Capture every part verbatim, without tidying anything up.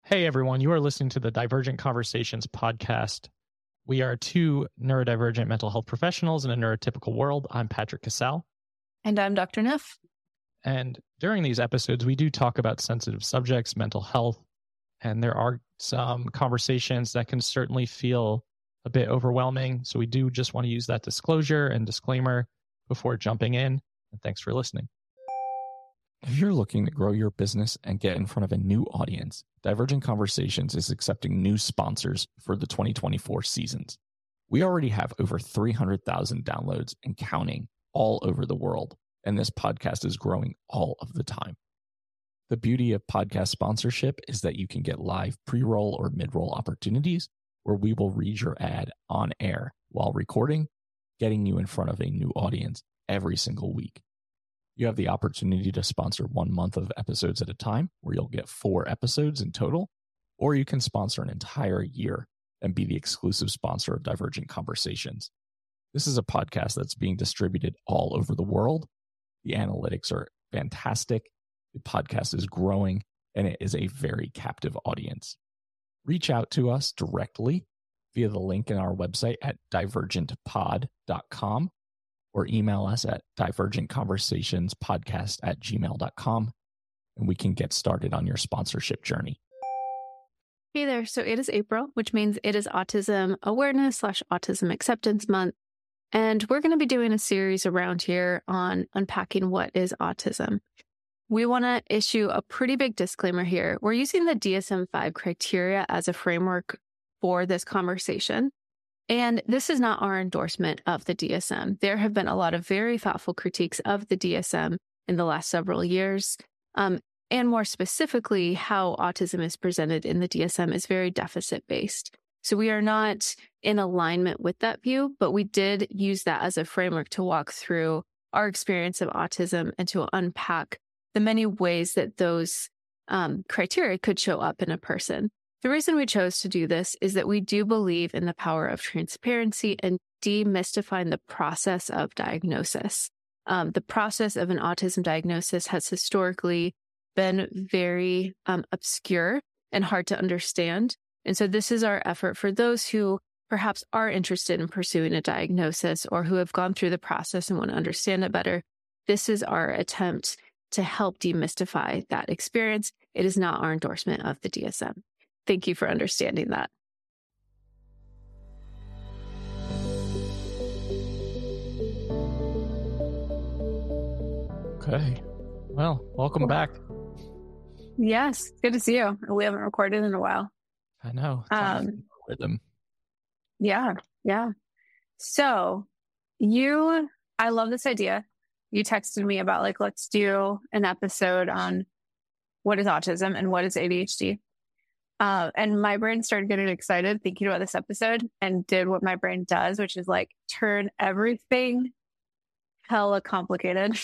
Hey everyone, you are listening to the Divergent Conversations podcast. We are two neurodivergent mental health professionals in a neurotypical world. I'm Patrick Cassell. And I'm Doctor Neff. And during these episodes, we do talk about sensitive subjects, mental health, and there are some conversations that can certainly feel a bit overwhelming. So we do just want to use that disclosure and disclaimer before jumping in. And thanks for listening. If you're looking to grow your business and get in front of a new audience, Divergent Conversations is accepting new sponsors for the twenty twenty-four seasons. We already have over three hundred thousand downloads and counting all over the world, and this podcast is growing all of the time. The beauty of podcast sponsorship is that you can get live pre-roll or mid-roll opportunities where we will read your ad on air while recording, getting you in front of a new audience every single week. You have the opportunity to sponsor one month of episodes at a time, where you'll get four episodes in total, or you can sponsor an entire year and be the exclusive sponsor of Divergent Conversations. This is a podcast that's being distributed all over the world. The analytics are fantastic. The podcast is growing, and it is a very captive audience. Reach out to us directly via the link in our website at divergent pod dot com. or email us at divergentconversationspodcast at gmail dot com, and we can get started on your sponsorship journey. Hey there. So it is April, which means it is Autism Awareness slash Autism Acceptance Month. And we're going to be doing a series around here on unpacking what is autism. We want to issue a pretty big disclaimer here. We're using the D S M five criteria as a framework for this conversation. And this is not our endorsement of the D S M. There have been a lot of very thoughtful critiques of the D S M in the last several years. Um, and more specifically, how autism is presented in the D S M is very deficit-based. So we are not in alignment with that view, but we did use that as a framework to walk through our experience of autism and to unpack the many ways that those um, criteria could show up in a person. The reason we chose to do this is that we do believe in the power of transparency and demystifying the process of diagnosis. Um, the process of an autism diagnosis has historically been very um, obscure and hard to understand. And so this is our effort for those who perhaps are interested in pursuing a diagnosis or who have gone through the process and want to understand it better. This is our attempt to help demystify that experience. It is not our endorsement of the D S M. Thank you for understanding that. Okay. Well, welcome back. Yes, good to see you. We haven't recorded in a while. I know. Um, rhythm. Yeah, yeah. So you, I love this idea. You texted me about like, let's do an episode on what is autism and what is A D H D. Uh, and my brain started getting excited thinking about this episode and did what my brain does, which is like turn everything hella complicated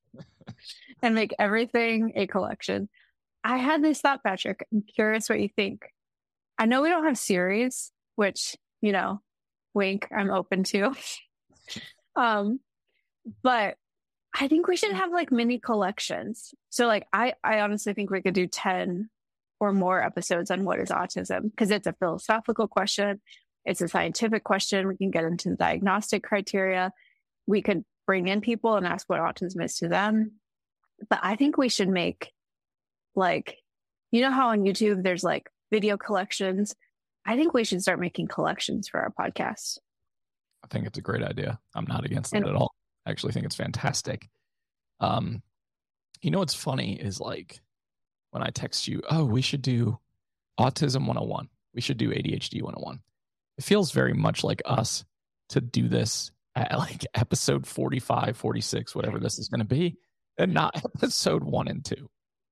and make everything a collection. I had this thought, Patrick. I'm curious what you think. I know we don't have series, which, you know, wink, I'm open to. um, but I think we should have like mini collections. So like, I, I honestly think we could do ten or more episodes on what is autism, because it's a philosophical question. It's a scientific question. We can get into the diagnostic criteria. We could bring in people and ask what autism is to them. But I think we should make like, you know how on YouTube there's like video collections? I think we should start making collections for our podcast. I think it's a great idea. I'm not against And- it at all. I actually think it's fantastic. Um, you know what's funny is like, when I text you, oh, we should do Autism one oh one. We should do A D H D one oh one. It feels very much like us to do this at like episode forty-five, forty-six, whatever this is going to be, and not episode one and two.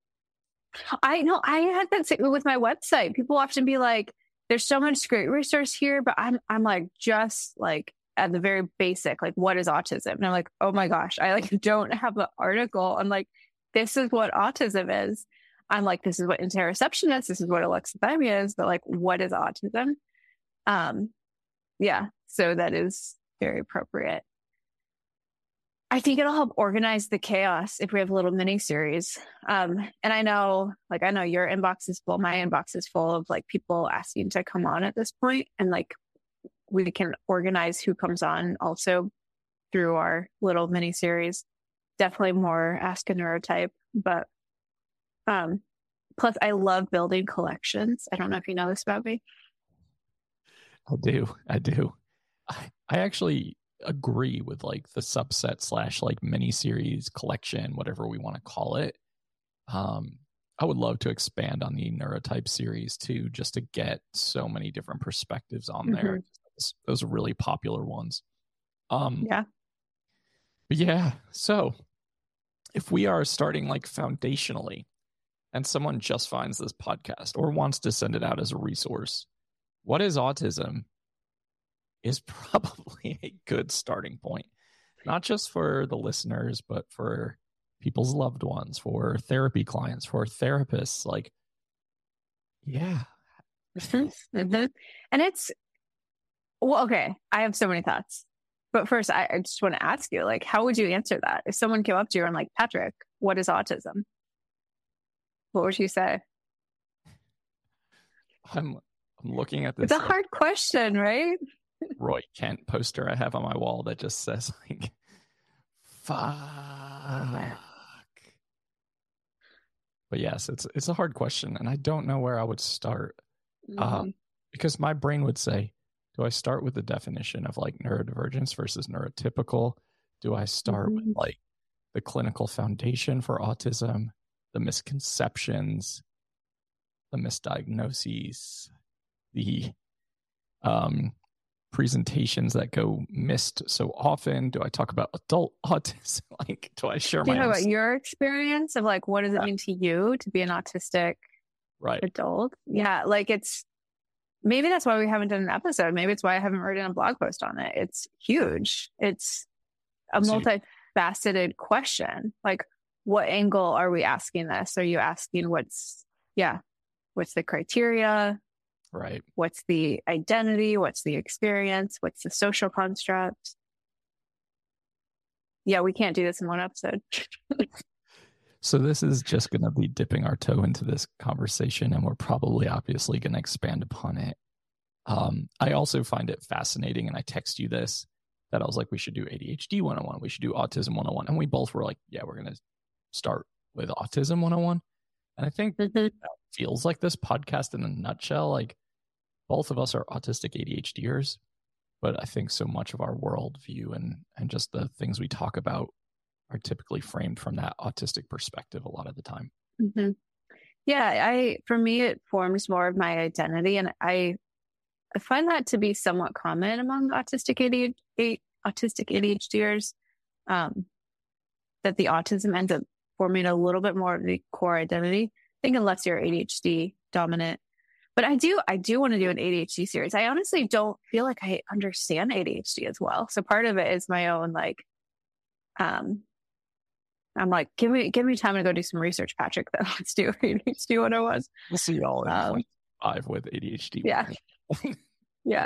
I know I had that same with my website. People often be like, there's so much great resource here, but I'm, I'm like, just like at the very basic, like what is autism? And I'm like, oh my gosh, I like don't have an article. I'm like, this is what autism is. I'm like, this is what interoception is. This is what alexithymia is. But like, what is autism? Um, yeah. So that is very appropriate. I think it'll help organize the chaos if we have a little mini series. Um, and I know, like, I know your inbox is full. My inbox is full of like people asking to come on at this point, and like we can organize who comes on also through our little mini series. Definitely more Ask a Neurotype, but um, plus I love building collections. I don't know if you know this about me. I do. I do. I, I actually agree with like the subset slash like mini series collection, whatever we want to call it. Um, I would love to expand on the Neurotype series too, just to get so many different perspectives on mm-hmm. there. Those are really popular ones. Um, yeah. But yeah, so if we are starting like foundationally and someone just finds this podcast or wants to send it out as a resource, what is autism is probably a good starting point, not just for the listeners, but for people's loved ones, for therapy clients, for therapists. Like, yeah. Mm-hmm. Mm-hmm. And it's, well, okay, I have so many thoughts. But first, I, I just want to ask you, like, how would you answer that? If someone came up to you and like, Patrick, what is autism? What would you say? I'm, I'm looking at this. It's a like, hard question, right? Roy Kent poster I have on my wall that just says like, fuck. But yes, it's it's a hard question, and I don't know where I would start. Mm-hmm. Um, because my brain would say, do I start with the definition of like neurodivergence versus neurotypical? Do I start mm-hmm. with like the clinical foundation for autism, the misconceptions, the misdiagnoses, the um, presentations that go missed so often? Do I talk about adult autism? Like, do I share do my you talk own about your experience of like, what does yeah. it mean to you to be an autistic right. adult? Yeah, like it's, maybe that's why we haven't done an episode. Maybe it's why I haven't written a blog post on it. It's huge. It's a multifaceted question. Like, what angle are we asking this? Are you asking what's, yeah, what's the criteria? Right. What's the identity? What's the experience? What's the social construct? Yeah, we can't do this in one episode. So this is just going to be dipping our toe into this conversation, and we're probably obviously going to expand upon it. Um, I also find it fascinating, and I text you this, that I was like, we should do A D H D one oh one. We should do Autism one oh one. And we both were like, yeah, we're going to start with Autism one oh one. And I think mm-hmm. that feels like this podcast in a nutshell. Like, both of us are autistic ADHDers, but I think so much of our worldview and, and just the things we talk about are typically framed from that autistic perspective a lot of the time. Mm-hmm. Yeah, I for me, it forms more of my identity. And I, I find that to be somewhat common among autistic A D H D, autistic ADHDers, um, that the autism ends up forming a little bit more of the core identity. I think unless you're A D H D dominant. But I do, I do want to do an A D H D series. I honestly don't feel like I understand A D H D as well. So part of it is my own, like, um, I'm like, give me, give me time to go do some research, Patrick. Then let's do A D H D one oh one. We'll see y'all in um, twenty-five with A D H D. Yeah. yeah.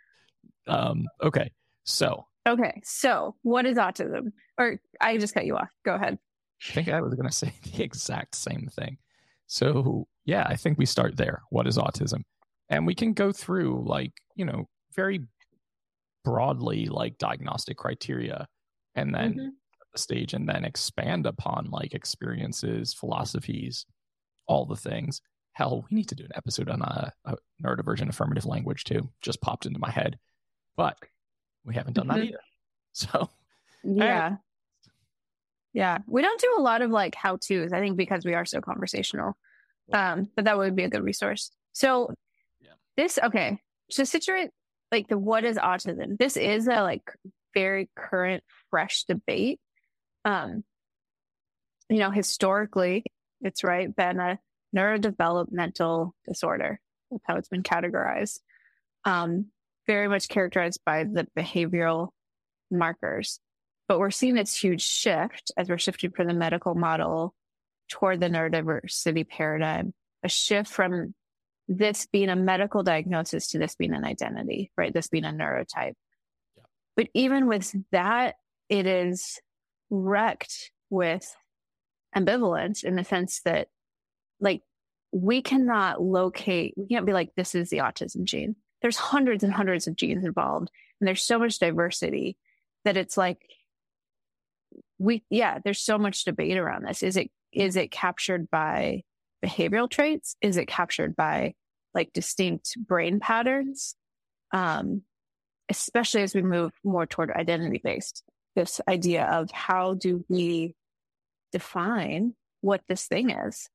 Um, okay. So. Okay. So what is autism? Or I just cut you off. Go ahead. I think I was going to say the exact same thing. So yeah, I think we start there. What is autism? And we can go through like, you know, very broadly like diagnostic criteria, and then mm-hmm. the stage, and then expand upon like experiences, philosophies, all the things. Hell, we need to do an episode on a, a neurodivergent affirmative language too. Just popped into my head, but we haven't done mm-hmm. that either. So yeah. And, Yeah, we don't do a lot of like how-tos, I think, because we are so conversational. Um, but that would be a good resource. So yeah. this, okay, to situate like the what is autism? This is a like very current, fresh debate. Um, you know, historically, it's right been a neurodevelopmental disorder. That's how it's been categorized. Um, very much characterized by the behavioral markers. But we're seeing this huge shift as we're shifting from the medical model toward the neurodiversity paradigm, a shift from this being a medical diagnosis to this being an identity, right? This being a neurotype. Yeah. But even with that, it is wrecked with ambivalence in the sense that, like, we cannot locate, we can't be like, this is the autism gene. There's hundreds and hundreds of genes involved, and there's so much diversity that it's like, we, yeah, there's so much debate around this. Is it, is it captured by behavioral traits? Is it captured by like distinct brain patterns? Um, especially as we move more toward identity-based, this idea of how do we define what this thing is?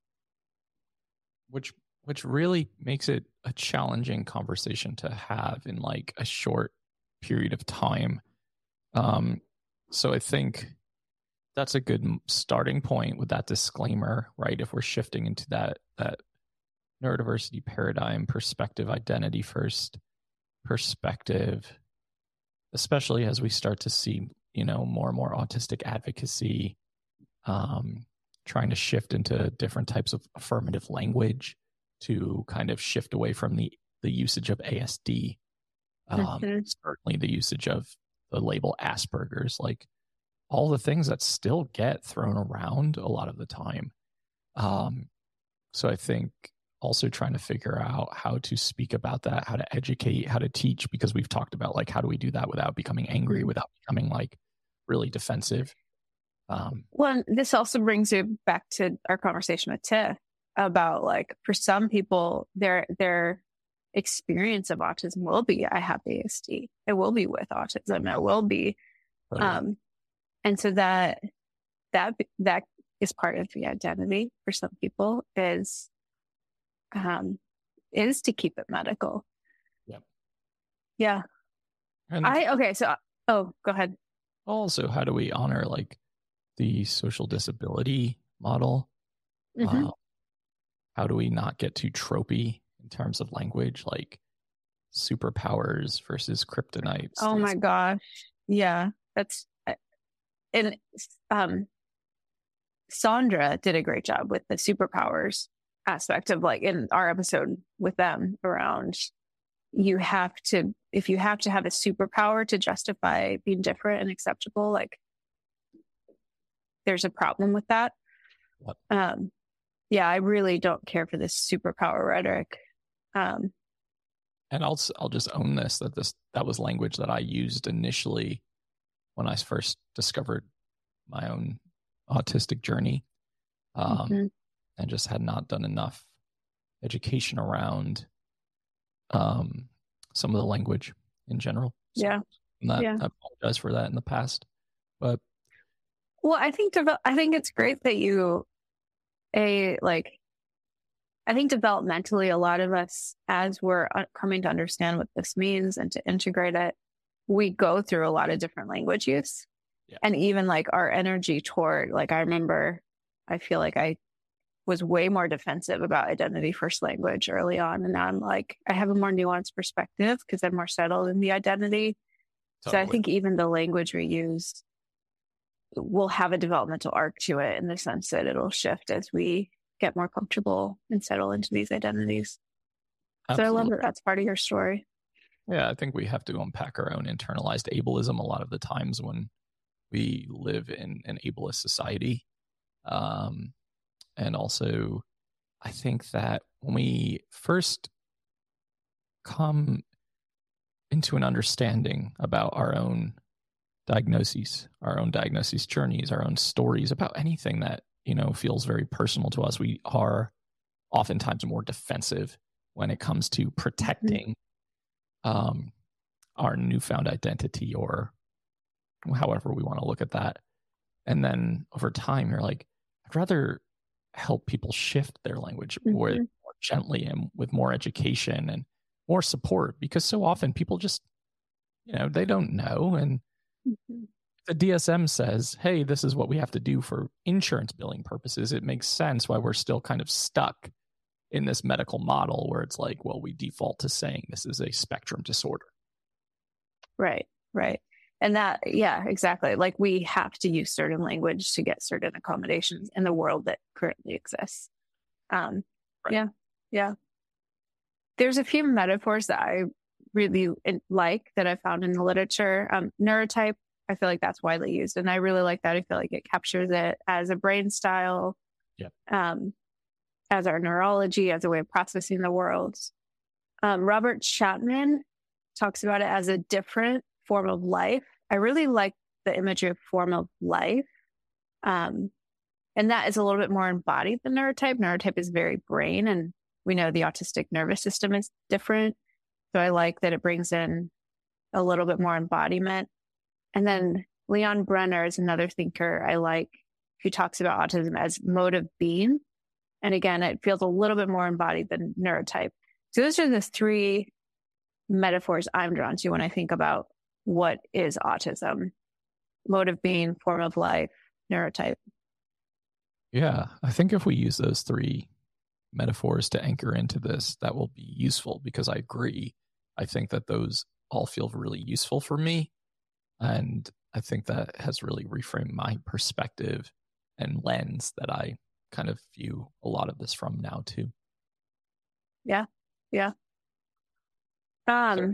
Which which really makes it a challenging conversation to have in like a short period of time. Um, so I think that's a good starting point with that disclaimer, right? If we're shifting into that that neurodiversity paradigm, perspective, identity first perspective, especially as we start to see, you know, more and more autistic advocacy, um, trying to shift into different types of affirmative language to kind of shift away from the, the usage of A S D, um, mm-hmm. certainly the usage of the label Asperger's, like all the things that still get thrown around a lot of the time. Um, so I think also trying to figure out how to speak about that, how to educate, how to teach, because we've talked about like, how do we do that without becoming angry, without becoming like really defensive? Um, well, this also brings you back to our conversation with Tiff about like, for some people, their their experience of autism will be, I have A S D. It will be with autism. It will be, totally. um, and so that that that is part of the identity for some people. Is um, is to keep it medical. Yep. Yeah. And I okay. So oh, go ahead. Also, how do we honor like the social disability model? Mm-hmm. Uh, how do we not get too tropey in terms of language, like superpowers versus kryptonite? Oh my gosh. Yeah. That's, and um, Sandra did a great job with the superpowers aspect of like in our episode with them around, you have to, if you have to have a superpower to justify being different and acceptable, like there's a problem with that. Yep. Um, yeah, I really don't care for this superpower rhetoric. Um, and I'll I'll just own this that this that was language that I used initially when I first discovered my own autistic journey, um, mm-hmm. and just had not done enough education around um, some of the language in general. So yeah, that, yeah. I apologize for that in the past, but well, I think devel- I think it's great that you. A like, I think developmentally, a lot of us, as we're coming to understand what this means and to integrate it, we go through a lot of different language use, yeah. And even like our energy toward, like, I remember, I feel like I was way more defensive about identity first language early on, and now I'm like, I have a more nuanced perspective because I'm more settled in the identity. Totally. So I think even the language we use will have a developmental arc to it in the sense that it'll shift as we get more comfortable and settle into these identities. Absolutely. So I love that that's part of your story. Yeah, I think we have to unpack our own internalized ableism a lot of the times when we live in an ableist society. Um, and also, I think that when we first come into an understanding about our own diagnoses, our own diagnosis journeys, our own stories about anything that, you know, feels very personal to us, we are oftentimes more defensive when it comes to protecting mm-hmm. um, our newfound identity, or however we want to look at that. And then over time, you're like, I'd rather help people shift their language mm-hmm. more, more gently and with more education and more support, because so often people just, you know, they don't know. And mm-hmm. the D S M says, hey, this is what we have to do for insurance billing purposes. It makes sense why we're still kind of stuck in this medical model where it's like, well, we default to saying this is a spectrum disorder. Right, right. And that, yeah, exactly. Like we have to use certain language to get certain accommodations in the world that currently exists. Um, right. Yeah, yeah. There's a few metaphors that I really like that I found in the literature. Um, neurotype, I feel like that's widely used. And I really like that. I feel like it captures it as a brain style, Yeah. um, as our neurology, as a way of processing the world. Um, Robert Chapman talks about it as a different form of life. I really like the imagery of form of life. Um, and that is a little bit more embodied than neurotype. Neurotype is very brain, and we know the autistic nervous system is different. So I like that it brings in a little bit more embodiment. And then Leon Brenner is another thinker I like, who talks about autism as mode of being. And again, it feels a little bit more embodied than neurotype. So those are the three metaphors I'm drawn to when I think about what is autism: mode of being, form of life, neurotype. Yeah, I think if we use those three metaphors to anchor into this, that will be useful, because I agree. I think that those all feel really useful for me. And I think that has really reframed my perspective and lens that I kind of view a lot of this from now too. Yeah. Yeah. Um, so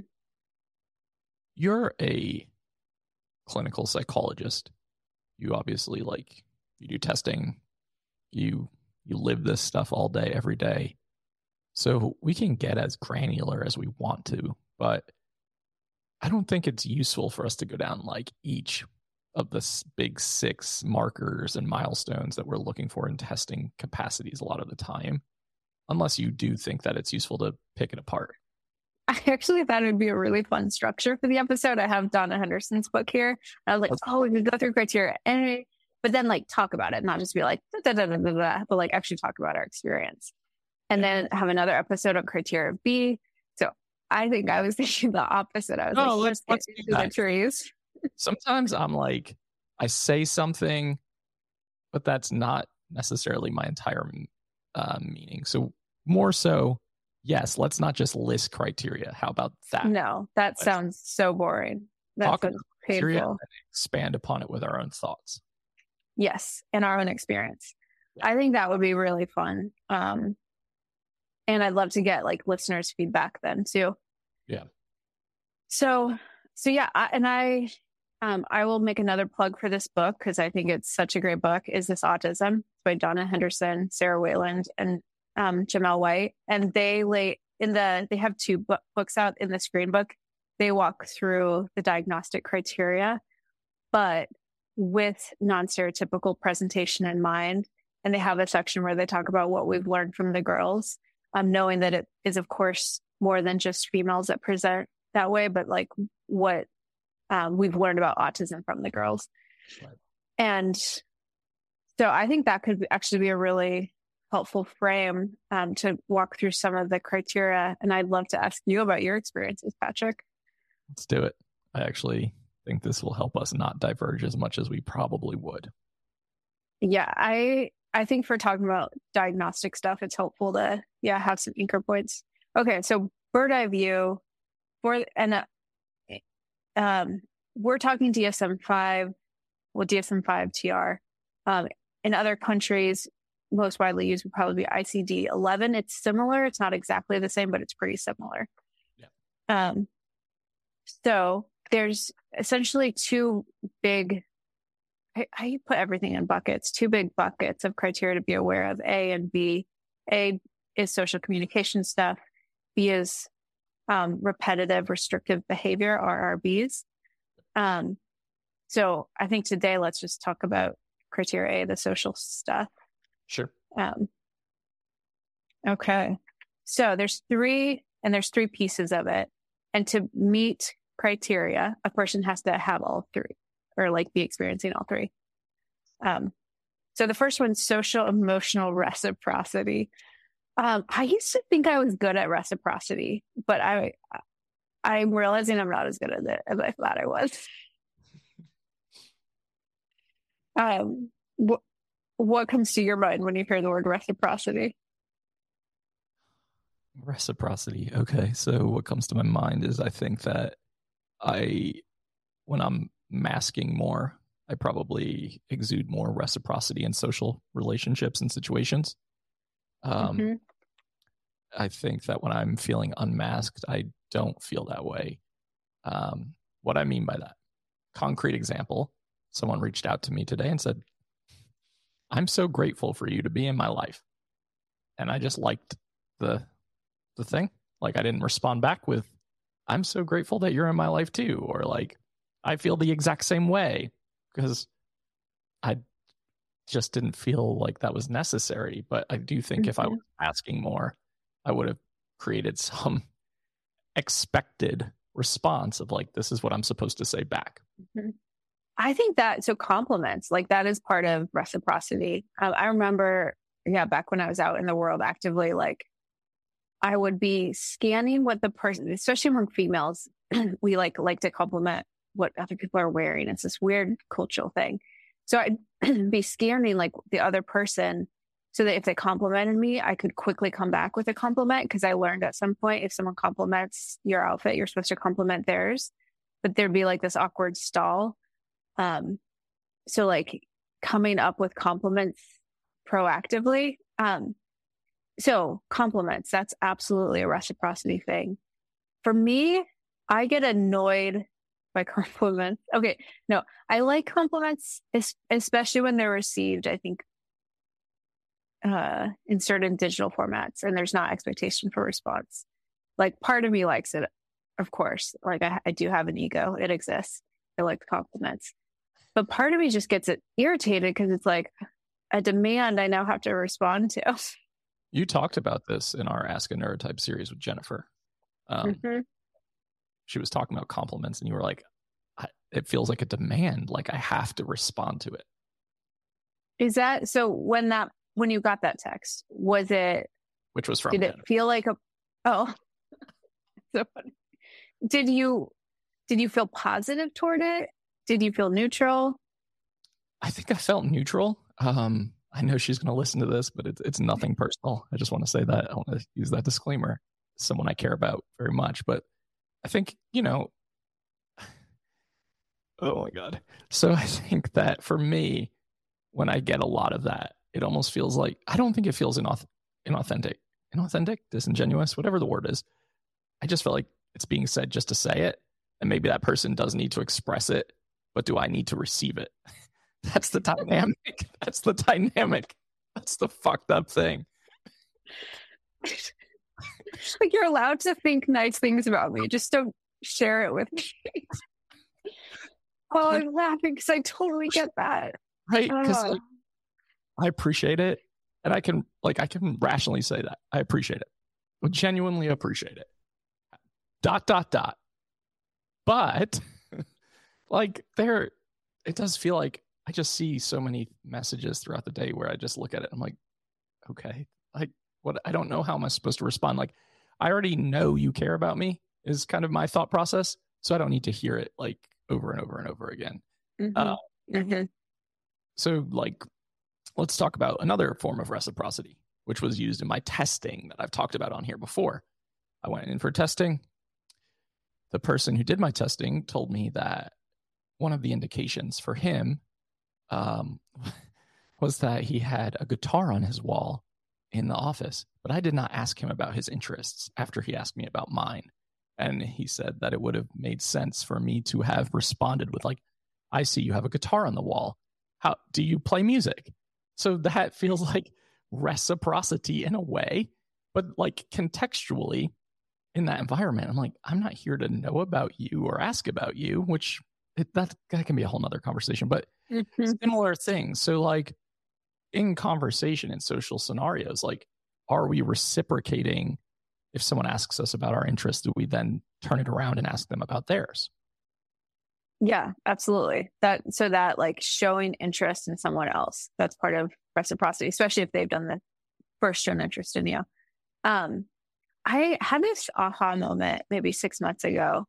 you're a clinical psychologist. You obviously like, you do testing, you you live this stuff all day, every day. So we can get as granular as we want to, but I don't think it's useful for us to go down like each of the big six markers and milestones that we're looking for in testing capacities a lot of the time, unless you do think that it's useful to pick it apart. I actually thought it would be a really fun structure for the episode. I have Donna Henderson's book here. I was like, Let's oh, we could go through criteria. And but then like talk about it, not just be like, da, da, da, da, da, but like actually talk about our experience. And yeah. then have another episode on criteria B. So I think I was thinking the opposite. I was no, like, let's, let's do the trees. Sometimes I'm like, I say something, but that's not necessarily my entire uh, meaning. So more so, yes, let's not just list criteria. How about that? No, that let's sounds so boring. That sounds painful. And expand upon it with our own thoughts. Yes, and our own experience. Yeah. I think that would be really fun. Um, and I'd love to get like listeners' feedback then too. Yeah. So, so yeah, I, and I, um, I will make another plug for this book because I think it's such a great book. Is This Autism? It's by Donna Henderson, Sarah Wayland, and um, Jamel White. And they lay in the, they have two bu- books out in the Screen Book. They walk through the diagnostic criteria, but with non-stereotypical presentation in mind. And they have a section where they talk about what we've learned from the girls, um, knowing that it is, of course, more than just females that present that way, but like what um, we've learned about autism from the girls. Right. And so I think that could actually be a really helpful frame um, to walk through some of the criteria. And I'd love to ask you about your experiences, Patrick. Let's do it. I actually think this will help us not diverge as much as we probably would. Yeah, I I think for talking about diagnostic stuff, it's helpful to yeah have some anchor points. Okay, so bird eye view for and uh, um we're talking D S M five, well D S M five T R. Um, in other countries, most widely used would probably be I C D eleven. It's similar. It's not exactly the same, but it's pretty similar. Yeah. Um. So there's essentially two big, how you put everything in buckets, two big buckets of criteria to be aware of, A and B. A is social communication stuff. B is um, repetitive restrictive behavior, R R Bs. Um, so I think today let's just talk about criteria A, the social stuff. Sure. Um, okay. So there's three, and there's three pieces of it. And to meet criteria, a person has to have all three, or like be experiencing all three. Um, so the first one's social emotional reciprocity. Um, I used to think I was good at reciprocity, but I, I'm realizing I'm not as good at it as I thought I was. um, wh- what comes to your mind when you hear the word reciprocity? Reciprocity. Okay. So what comes to my mind is I think that I, when I'm masking more, I probably exude more reciprocity in social relationships and situations. Um, mm-hmm. I think that when I'm feeling unmasked, I don't feel that way. Um, what I mean by that, concrete example, someone reached out to me today and said, I'm so grateful for you to be in my life. And I just liked the the thing. Like, I didn't respond back with, I'm so grateful that you're in my life too. Or like, I feel the exact same way, because I just didn't feel like that was necessary. But I do think mm-hmm. if I was asking more, I would have created some expected response of like, this is what I'm supposed to say back. Mm-hmm. I think that, so compliments, like that is part of reciprocity. Um, I remember, yeah, back when I was out in the world actively, like I would be scanning what the person, especially among females, we like like to compliment what other people are wearing. It's this weird cultural thing. So I'd be scanning like the other person so that if they complimented me, I could quickly come back with a compliment, because I learned at some point, if someone compliments your outfit, you're supposed to compliment theirs, but there'd be like this awkward stall. Um, so like coming up with compliments proactively. Um, so compliments, that's absolutely a reciprocity thing. For me, I get annoyed by compliments. Okay. No, I like compliments, especially when they're received, I think, uh, in certain digital formats and there's not expectation for response. Like part of me likes it, of course. Like I, I do have an ego. It exists. I like compliments. But part of me just gets it irritated because it's like a demand I now have to respond to. You talked about this in our Ask a Neurotype series with Jennifer. Um, mm-hmm. She was talking about compliments and you were like, I, it feels like a demand. Like I have to respond to it. Is that, so when that, when you got that text, was it, which was from, did Jennifer. It feel like a, oh, so funny. Did you, did you feel positive toward it? Did you feel neutral? I think I felt neutral. Um, I know she's going to listen to this, but it's it's nothing personal. I just want to say that. I want to use that disclaimer. Someone I care about very much. But I think, you know, oh my God. So I think that for me, when I get a lot of that, it almost feels like, I don't think it feels inauth- inauthentic, inauthentic, disingenuous, whatever the word is. I just feel like it's being said just to say it. And maybe that person does need to express it, but do I need to receive it? That's the dynamic. That's the dynamic. That's the fucked up thing. Like, you're allowed to think nice things about me. Just don't share it with me. Oh, I'm laughing because I totally get that. Right? Because uh. like, I appreciate it. And I can, like, I can rationally say that. I appreciate it. I genuinely appreciate it. Dot, dot, dot. But, like, there, it does feel like I just see so many messages throughout the day where I just look at it. I'm like, okay, like, what? I don't know how am I supposed to respond. Like, I already know you care about me is kind of my thought process. So I don't need to hear it like over and over and over again. Mm-hmm. Uh, mm-hmm. So like, let's talk about another form of reciprocity, which was used in my testing that I've talked about on here before. I went in for testing. The person who did my testing told me that one of the indications for him um, was that he had a guitar on his wall in the office, but I did not ask him about his interests after he asked me about mine. And he said that it would have made sense for me to have responded with like, I see you have a guitar on the wall. How do you play music? So that feels like reciprocity in a way, but like contextually in that environment, I'm like, I'm not here to know about you or ask about you, which it, that, that can be a whole nother conversation, but mm-hmm. similar things. So like in conversation in social scenarios, like, are we reciprocating? If someone asks us about our interests, do we then turn it around and ask them about theirs? Yeah, absolutely. That so that like showing interest in someone else, that's part of reciprocity, especially if they've done the first shown interest in you. Um, I had this aha moment maybe six months ago.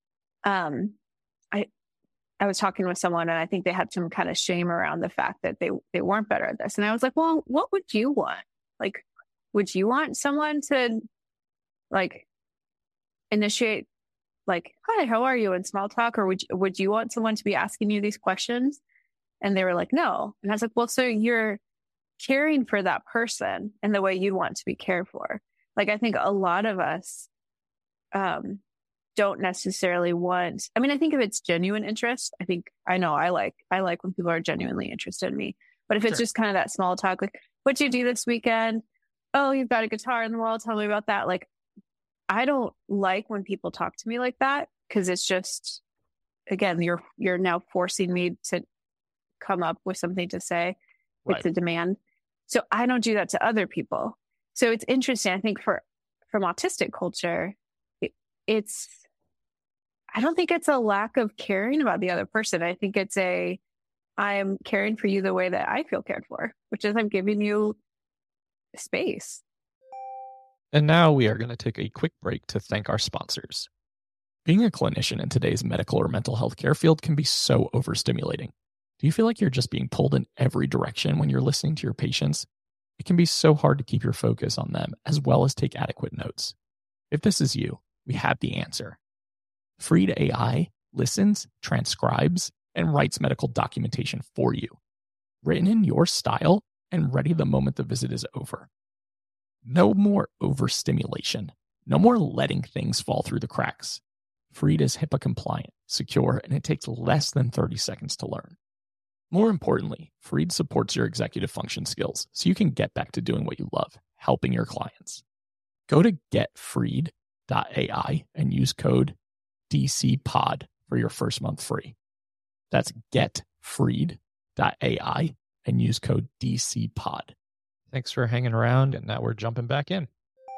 Um, I I was talking with someone and I think they had some kind of shame around the fact that they they weren't better at this. And I was like, well, what would you want? Like, would you want someone to like initiate like, hi, how are you in small talk? Or would you, would you want someone to be asking you these questions? And they were like, no. And I was like, well, so you're caring for that person in the way you want to be cared for. Like, I think a lot of us, um, don't necessarily want, I mean, I think if it's genuine interest, I think I know I like, I like when people are genuinely interested in me. But if it's Sure. just kind of that small talk, like, what'd you do this weekend? Oh, you've got a guitar in the wall. Tell me about that. Like, I don't like when people talk to me like that, because it's just, again, you're you're now forcing me to come up with something to say. Right. It's a demand. So I don't do that to other people. So it's interesting. I think for from autistic culture, it, it's I don't think it's a lack of caring about the other person. I think it's a I'm caring for you the way that I feel cared for, which is I'm giving you space. And now we are going to take a quick break to thank our sponsors. Being a clinician in today's medical or mental health care field can be so overstimulating. Do you feel like you're just being pulled in every direction when you're listening to your patients? It can be so hard to keep your focus on them as well as take adequate notes. If this is you, we have the answer. Freed A I listens, transcribes, and writes medical documentation for you, written in your style and ready the moment the visit is over. No more overstimulation. No more letting things fall through the cracks. Freed is HIPAA compliant, secure, and it takes less than thirty seconds to learn. More importantly, Freed supports your executive function skills so you can get back to doing what you love, helping your clients. Go to get freed dot A I and use code D C pod for your first month free. That's get freed dot A I and use code D C pod. Thanks for hanging around, and now we're jumping back in.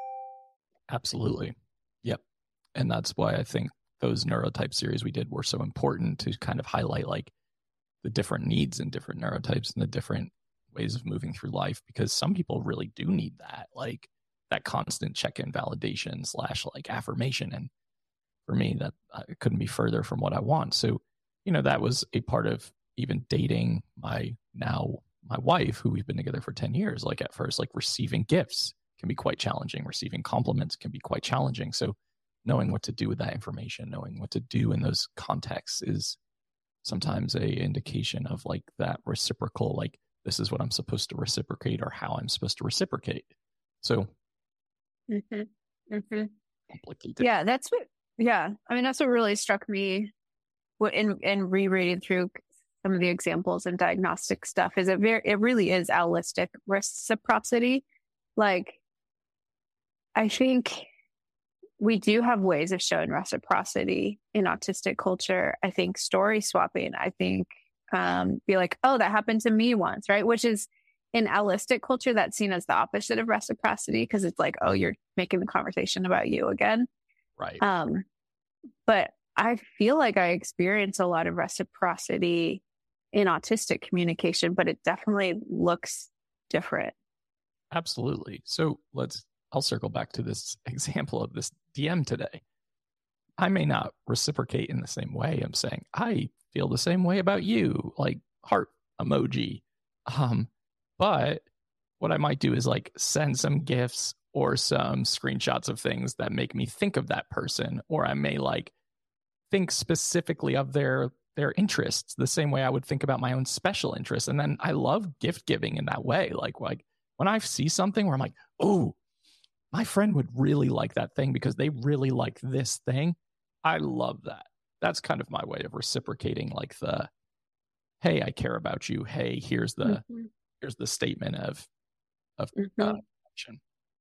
Absolutely. Yep. And that's why I think those neurotype series we did were so important, to kind of highlight like the different needs and different neurotypes and the different ways of moving through life, because some people really do need that, like that constant check-in validation slash like affirmation. And for me, that uh, couldn't be further from what I want. So, you know, that was a part of even dating my now my wife, who we've been together for ten years. Like at first, like receiving gifts can be quite challenging. Receiving compliments can be quite challenging. So knowing what to do with that information, knowing what to do in those contexts is sometimes a indication of like that reciprocal, like this is what I'm supposed to reciprocate or how I'm supposed to reciprocate. So mm-hmm. Mm-hmm. completely different. Yeah, that's what, yeah. I mean, that's what really struck me in, in rereading through some of the examples and diagnostic stuff is it very, it really is allistic reciprocity. Like, I think we do have ways of showing reciprocity in autistic culture. I think story swapping, I think, um, be like, oh, that happened to me once, right? Which is in allistic culture, that's seen as the opposite of reciprocity, because it's like, oh, you're making the conversation about you again. Right. Um, but I feel like I experience a lot of reciprocity in autistic communication, but it definitely looks different. Absolutely. So let's, I'll circle back to this example of this D M today. I may not reciprocate in the same way. I'm saying, I feel the same way about you, like heart emoji. Um, but what I might do is like send some gifts or some screenshots of things that make me think of that person, or I may like think specifically of their their interests the same way I would think about my own special interests. And then I love gift giving in that way. Like, like when I see something where I'm like, oh, my friend would really like that thing because they really like this thing. I love that. That's kind of my way of reciprocating, like the, hey, I care about you. Hey, here's the mm-hmm. here's the statement of of mm-hmm. uh, action.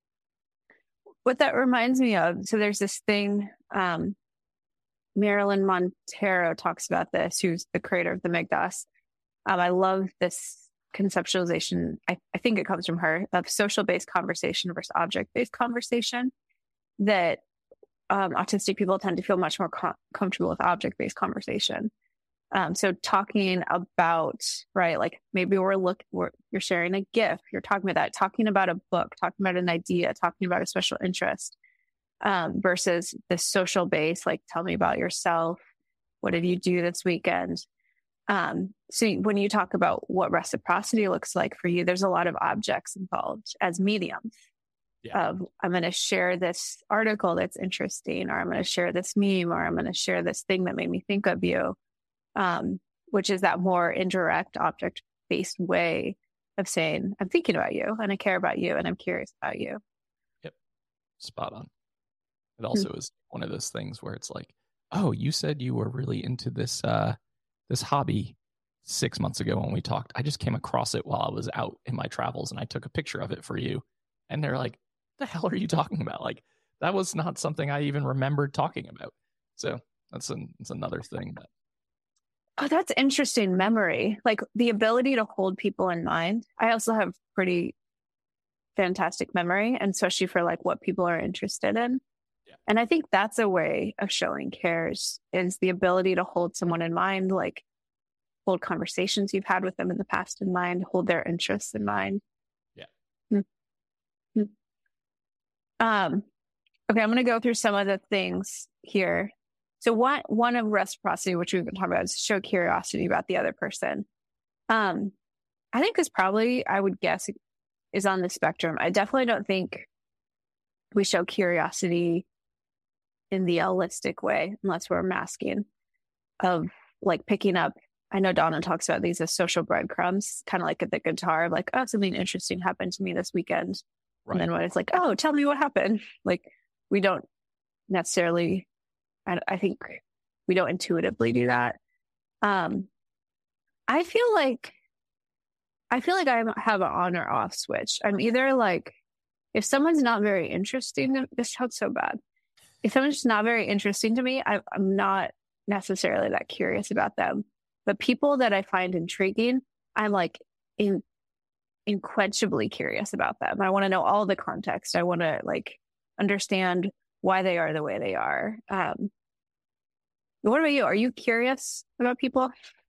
What that reminds me of, so there's this thing, um, Marilyn Montero talks about this, who's the creator of the M G D A S. Um, I love this conceptualization. I, I think it comes from her, of social-based conversation versus object-based conversation, that um, autistic people tend to feel much more com- comfortable with object-based conversation. Um, so talking about, right, like maybe we're looking, we're, you're sharing a gift, you're talking about that, talking about a book, talking about an idea, talking about a special interest. Um, versus the social base, like tell me about yourself. What did you do this weekend? Um, so when you talk about what reciprocity looks like for you, there's a lot of objects involved as mediums. Yeah. Of I'm going to share this article that's interesting, or I'm going to share this meme, or I'm going to share this thing that made me think of you, um, which is that more indirect object-based way of saying, I'm thinking about you and I care about you and I'm curious about you. Yep. Spot on. it also mm-hmm. is one of those things where it's like, oh, you said you were really into this uh, this hobby six months ago when we talked. I just came across it while I was out in my travels and I took a picture of it for you. And they're like, the hell are you talking about? Like, that was not something I even remembered talking about. So that's, an, that's another thing. That... Oh, that's interesting memory. Like the ability to hold people in mind. I also have pretty fantastic memory, and especially for like what people are interested in. Yeah. And I think that's a way of showing cares, is the ability to hold someone in mind, like hold conversations you've had with them in the past in mind, hold their interests in mind. Yeah. Mm-hmm. Um, okay, I'm going to go through some of the things here. So one, one of reciprocity, which we've been talking about, is show curiosity about the other person. Um, I think this probably, I would guess, is on the spectrum. I definitely don't think we show curiosity in the holistic way, unless we're masking, of like picking up. I know Donna talks about these as social breadcrumbs, kind of like at the guitar, like, oh, something interesting happened to me this weekend. Right. And then when it's like, oh, tell me what happened. Like, we don't necessarily, I, I think we don't intuitively do that. Um, I feel like, I feel like I have an on or off switch. I'm either like, if someone's not very interesting, this sounds so bad. If someone's just not very interesting to me, I, I'm not necessarily that curious about them. But people that I find intriguing, I'm like in, unquenchably curious about them. I want to know all the context. I want to like understand why they are the way they are. Um, what about you? Are you curious about people?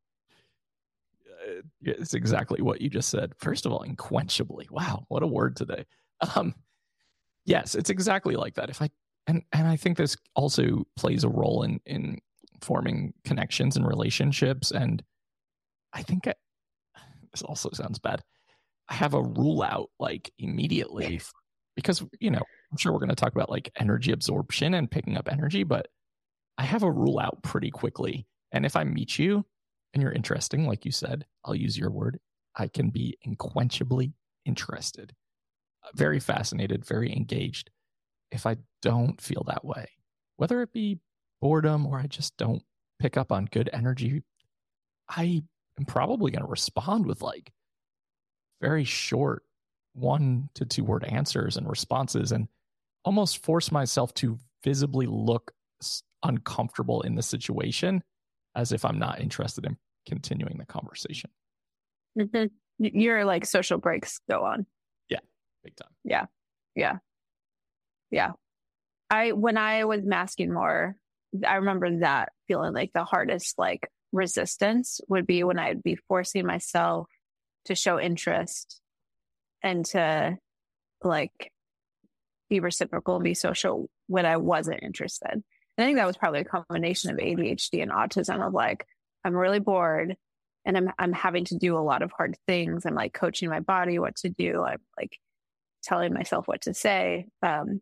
Uh, it's exactly what you just said. First of all, unquenchably. Wow, what a word today. Um, yes, it's exactly like that. If I and and I think this also plays a role in in forming connections and relationships. And I think I, this also sounds bad. I have a rule out like immediately because, you know, I'm sure we're going to talk about like energy absorption and picking up energy, but I have a rule out pretty quickly. And if I meet you and you're interesting, like you said, I'll use your word, I can be unquenchably interested, very fascinated, very engaged. If I don't feel that way, whether it be boredom or I just don't pick up on good energy, I am probably going to respond with like very short one to two word answers and responses and almost force myself to visibly look uncomfortable in the situation as if I'm not interested in continuing the conversation. Mm-hmm. Your like social breaks go on. Yeah, big time. Yeah. Yeah. Yeah. I, when I was masking more, I remember that feeling like the hardest like resistance would be when I'd be forcing myself to show interest and to like be reciprocal and be social when I wasn't interested. And I think that was probably a combination of A D H D and autism of like, I'm really bored and I'm, I'm having to do a lot of hard things. I'm like coaching my body what to do. I'm like telling myself what to say. Um,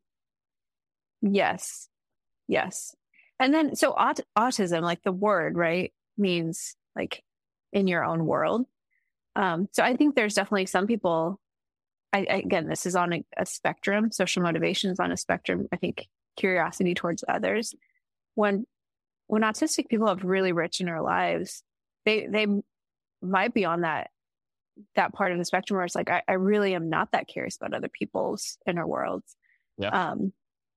yes. Yes. And then, so aut- autism, like the word, right, means like in your own world. Um, so I think there's definitely some people, I, I, again, this is on a, a spectrum. Social motivation is on a spectrum. I think curiosity towards others. When, when autistic people have really rich inner lives, they, they might be on that, that part of the spectrum where it's like, I, I really am not that curious about other people's inner worlds. Yeah. Um,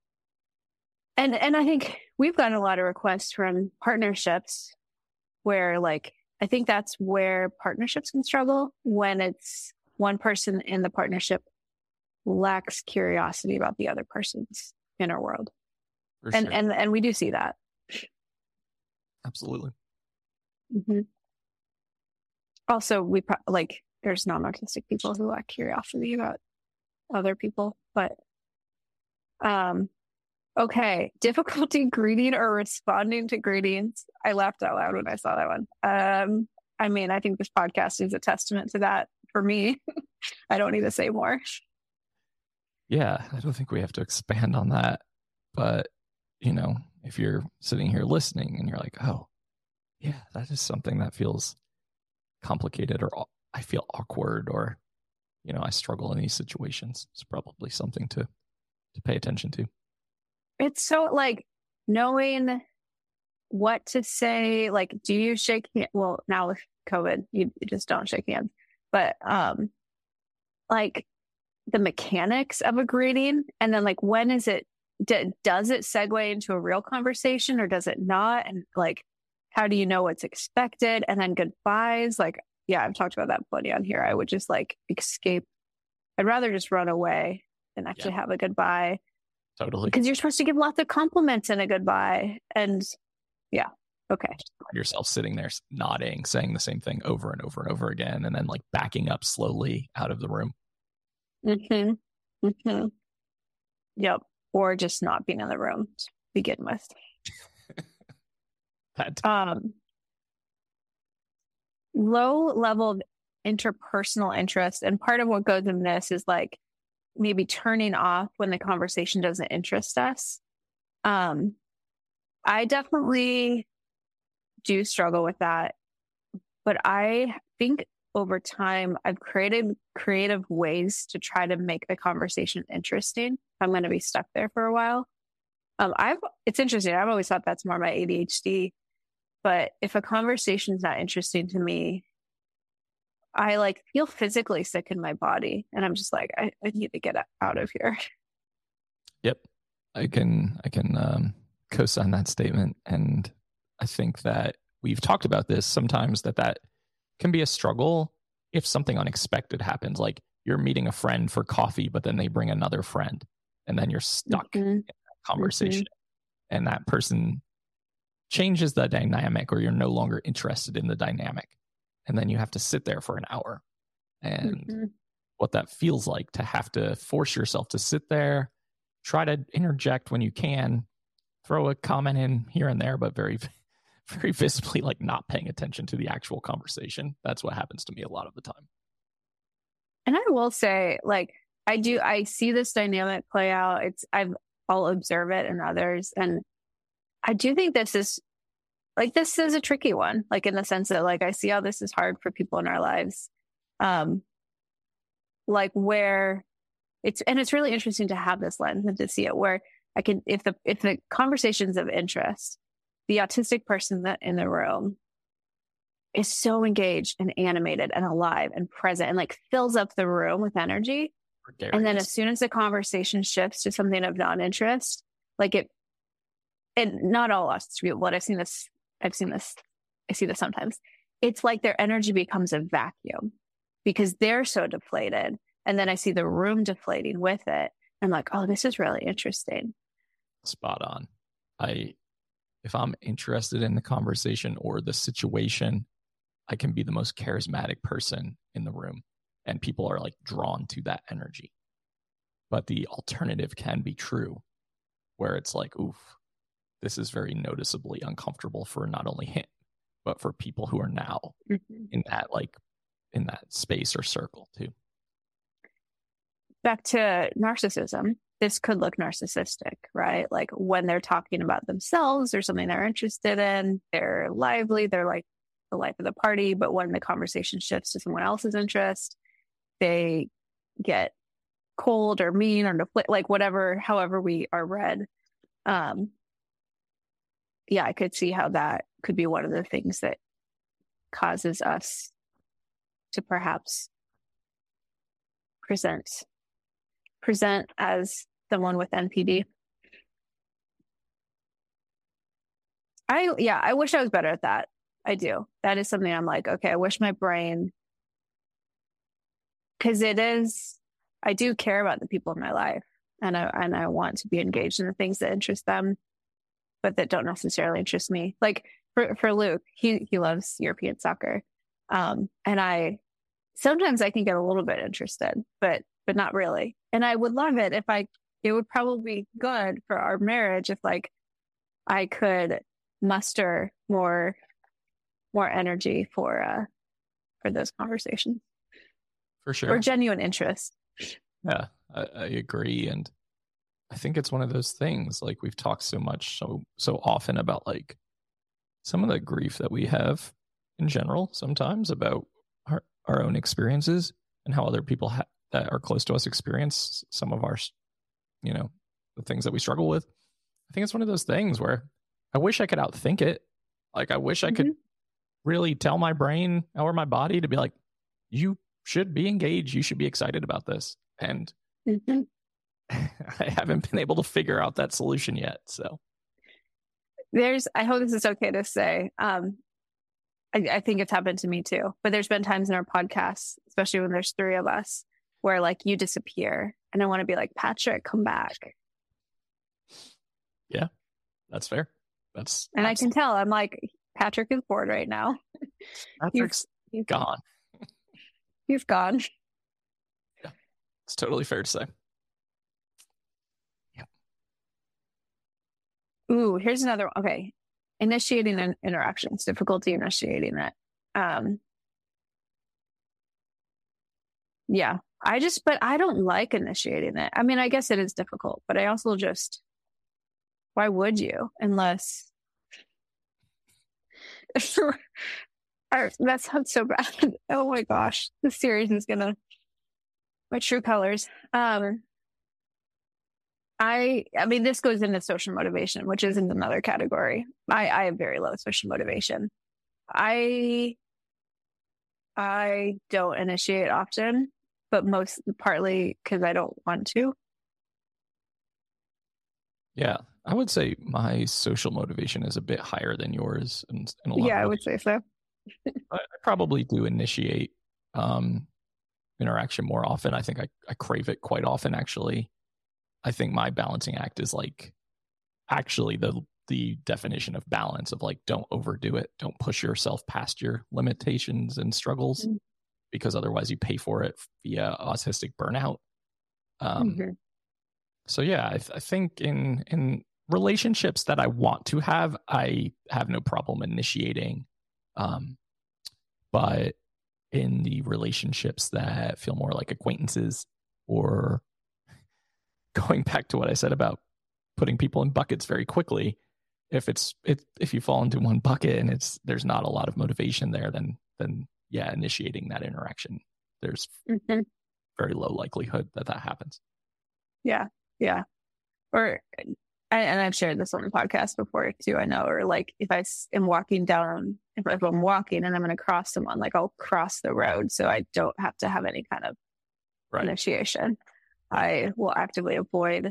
and, and I think we've gotten a lot of requests from partnerships where like, I think that's where partnerships can struggle when it's one person in the partnership lacks curiosity about the other person's inner world. For and, sure. and, and we do see that. Absolutely. Mm-hmm. Also, we pro- like, there's non-autistic people who lack curiosity about other people, but, um, okay. Difficulty greeting or responding to greetings. I laughed out loud when I saw that one. Um, I mean, I think this podcast is a testament to that for me. I don't need to say more. Yeah, I don't think we have to expand on that. But, you know, if you're sitting here listening and you're like, oh, yeah, that is something that feels complicated or I feel awkward or, you know, I struggle in these situations, it's probably something to, to pay attention to. it's so like knowing what to say. Like, do you shake hands? Well, now with COVID, you, you just don't shake hands. But um, like the mechanics of a greeting, and then like when is it? D- does it segue into a real conversation or does it not? And like, how do you know what's expected? And then goodbyes. Like, yeah, I've talked about that plenty on here. I would just like escape. I'd rather just run away than actually yeah. have a goodbye. Totally. Because you're supposed to give lots of compliments in a goodbye. And yeah, okay. Just find yourself sitting there nodding, saying the same thing over and over and over again, and then like backing up slowly out of the room. Mm-hmm. Mm-hmm. Yep. Or just not being in the room to begin with. that um, low level of interpersonal interest. And part of what goes in this is like maybe turning off when the conversation doesn't interest us. Um, I definitely do struggle with that. But I think over time, I've created creative ways to try to make the conversation interesting. I'm going to be stuck there for a while. Um, I've, it's interesting. I've always thought that's more my A D H D, but if a conversation's not interesting to me, I like feel physically sick in my body. And I'm just like, I, I need to get out of here. Yep. I can, I can um, co-sign that statement. And I think that we've talked about this sometimes that that can be a struggle if something unexpected happens. Like you're meeting a friend for coffee, but then they bring another friend and then you're stuck mm-hmm. in that conversation mm-hmm. and that person changes the dynamic or you're no longer interested in the dynamic. And then you have to sit there for an hour and mm-hmm. what that feels like to have to force yourself to sit there, try to interject when you can, throw a comment in here and there, but very, very visibly like not paying attention to the actual conversation. That's what happens to me a lot of the time. And I will say, like, I do, I see this dynamic play out. It's, I've, I'll observe it in others. And I do think this is, like, this is a tricky one, like, in the sense that, like, I see how this is hard for people in our lives. Um, like, where it's, and it's really interesting to have this lens and to see it where I can, if the, if the conversation's of interest, the autistic person that in the room is so engaged and animated and alive and present and like fills up the room with energy. Gregarious. And then as soon as the conversation shifts to something of non-interest, like it, and not all autistic people, but I've seen this, I've seen this, I see this sometimes. It's like their energy becomes a vacuum because they're so deflated. And then I see the room deflating with it. I'm like, oh, this is really interesting. Spot on. I, if I'm interested in the conversation or the situation, I can be the most charismatic person in the room and people are like drawn to that energy. But the alternative can be true where it's like, oof, this is very noticeably uncomfortable for not only him, but for people who are now mm-hmm. in that, like in that space or circle too. Back to narcissism. This could look narcissistic, right? Like when they're talking about themselves or something they're interested in, they're lively, they're like the life of the party. But when the conversation shifts to someone else's interest, they get cold or mean or deflate, like whatever, however we are read. Um, yeah, I could see how that could be one of the things that causes us to perhaps present present as someone with N P D. I, yeah, I wish I was better at that. I do. That is something I'm like, okay, I wish my brain, because it is, I do care about the people in my life and I, and I want to be engaged in the things that interest them, but that don't necessarily interest me. Like for, for Luke, he, he loves European soccer. Um, and I, sometimes I can get a little bit interested, but, but not really. And I would love it if I, it would probably be good for our marriage if like I could muster more, more energy for, uh, for those conversations. For sure. Or genuine interest. Yeah, I, I agree. And I think it's one of those things, like we've talked so much, so, so often about like some of the grief that we have in general, sometimes about our, our own experiences and how other people ha- that are close to us experience some of our, you know, the things that we struggle with. I think it's one of those things where I wish I could outthink it. Like, I wish I could Mhm. really tell my brain or my body to be like, you should be engaged. You should be excited about this. And Mhm. I haven't been able to figure out that solution yet. So, There's, I hope this is okay to say. Um, I, I think it's happened to me too, but there's been times in our podcasts, especially when there's three of us, where like you disappear and I want to be like, Patrick, come back. yeah, that's fair. That's And I can tell I'm like, Patrick is bored right now. Patrick's he's, he's gone. He's gone. Yeah, it's totally fair to say. Yep. Ooh, here's another one. Okay. Initiating an interactions, difficulty initiating it. Um, yeah, I just, but I don't like initiating it. I mean, I guess it is difficult, but I also just, why would you? Unless, that sounds so bad. Oh my gosh, this series is gonna, my true colors. Um, I, I mean, this goes into social motivation, which is in another category. I, I have very low social motivation. I, I don't initiate often, but most partly because I don't want to. Yeah, I would say my social motivation is a bit higher than yours. In, in a lot Yeah, of I would say so. I, I probably do initiate um, interaction more often. I think I, I crave it quite often, actually. I think my balancing act is like actually the the definition of balance of like, don't overdo it. Don't push yourself past your limitations and struggles, mm-hmm. because otherwise you pay for it via autistic burnout. Um, mm-hmm. So yeah, I, th- I think in in relationships that I want to have, I have no problem initiating. Um, but in the relationships that feel more like acquaintances, or going back to what I said about putting people in buckets very quickly, if it's it if you fall into one bucket and it's there's not a lot of motivation there, then then yeah, initiating that interaction, there's mm-hmm. very low likelihood that that happens. Yeah, yeah. Or and I've shared this on the podcast before too, I know. Or like if I am walking down, if, if I'm walking and I'm going to cross someone, like I'll cross the road so I don't have to have any kind of right. initiation. Right. I will actively avoid.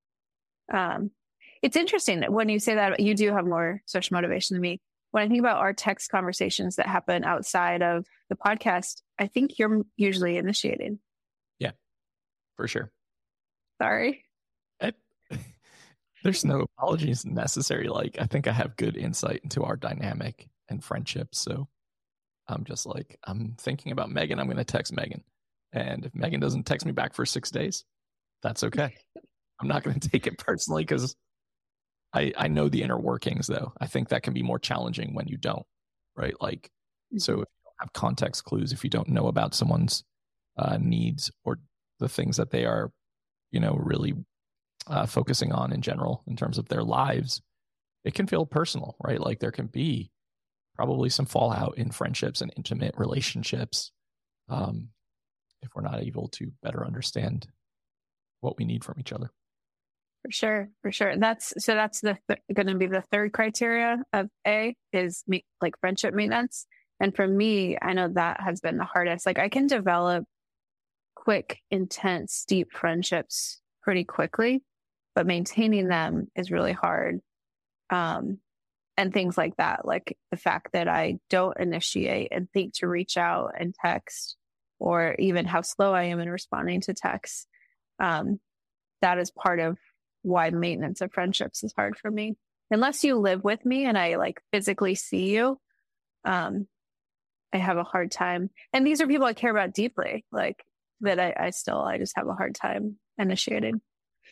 Um, it's interesting when you say that you do have more social motivation than me. When I think about our text conversations that happen outside of the podcast, I think you're usually initiating. Yeah, for sure. Sorry. I, there's no apologies necessary. Like, I think I have good insight into our dynamic and friendship. So I'm just like, I'm thinking about Megan. I'm going to text Megan. And if Megan doesn't text me back for six days, that's okay. I'm not going to take it personally because I, I know the inner workings, though. I think that can be more challenging when you don't, right? Like, mm-hmm. so if you don't have context clues, if you don't know about someone's uh, needs or the things that they are, you know, really uh, focusing on in general in terms of their lives, it can feel personal, right? Like there can be probably some fallout in friendships and intimate relationships um, if we're not able to better understand what we need from each other. For sure, for sure. That's so. That's the th- going to be the third criteria of A is me, like friendship maintenance. And for me, I know that has been the hardest. Like I can develop quick, intense, deep friendships pretty quickly, but maintaining them is really hard. Um, and things like that, like the fact that I don't initiate and think to reach out and text, or even how slow I am in responding to texts. Um, that is part of why maintenance of friendships is hard for me. Unless you live with me and I like physically see you, um, I have a hard time. And these are people I care about deeply, like that I, I still, I just have a hard time initiating.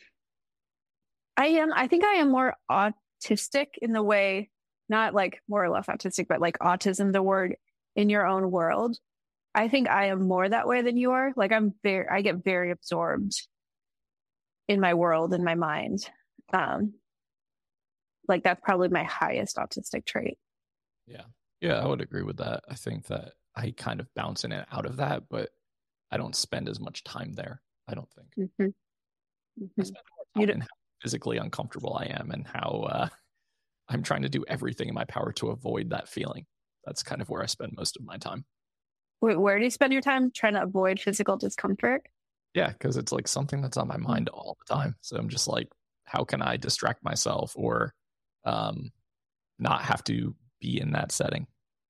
I am, I think I am more autistic in the way, not like more or less autistic, but like autism, the word in your own world. I think I am more that way than you are. Like I'm very, I get very absorbed in my world, in my mind. Um, like that's probably my highest autistic trait. Yeah. Yeah, I would agree with that. I think that I kind of bounce in and out of that, but I don't spend as much time there. I don't think. Mm-hmm. Mm-hmm. I spend more time in physically uncomfortable I am and how uh, I'm trying to do everything in my power to avoid that feeling. That's kind of where I spend most of my time. Wait, where do you spend your time? Trying to avoid physical discomfort? Yeah, because it's like something that's on my mind all the time. So I'm just like, how can I distract myself or um, not have to be in that setting?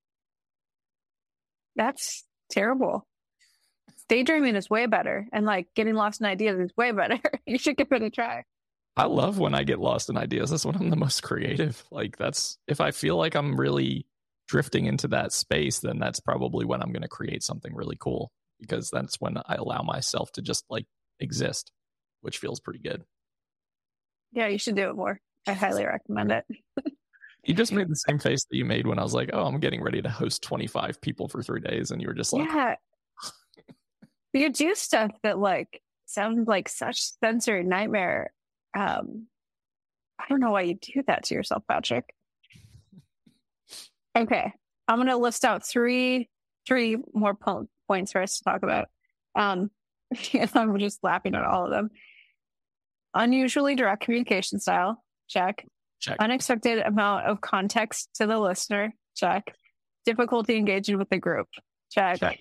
That's terrible. Daydreaming is way better. And like getting lost in ideas is way better. You should give it a try. I love when I get lost in ideas. That's when I'm the most creative. Like that's, if I feel like I'm really drifting into that space, then that's probably when I'm going to create something really cool, because that's when I allow myself to just like exist, which feels pretty good. Yeah, you should do it more. I highly recommend it. You just made the same face that you made when I was like, oh, I'm getting ready to host twenty-five people for three days. And you were just like, yeah. You do stuff that like sounds like such sensory nightmare. Um, I don't know why you do that to yourself, Patrick. Okay, I'm going to list out three three more po- points for us to talk about. Um, and I'm just laughing at all of them. Unusually direct communication style, check. Check. Unexpected amount of context to the listener, check. Difficulty engaging with the group, check. Check.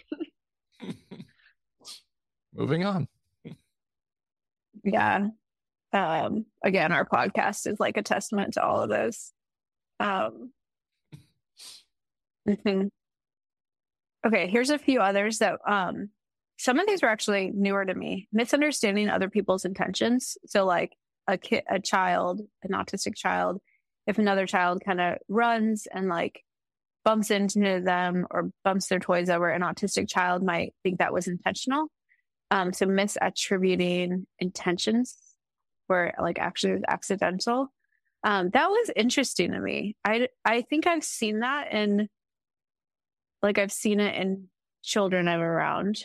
Moving on. Yeah. Um, again, our podcast is like a testament to all of those. Um, mm-hmm. Okay, here's a few others that um, some of these were actually newer to me. Misunderstanding other people's intentions. So like a kid, a child, an autistic child, if another child kind of runs and like bumps into them or bumps their toys over, an autistic child might think that was intentional. Um, so misattributing intentions where like actually it was accidental. Um, that was interesting to me. I, I think I've seen that in, like I've seen it in children I'm around.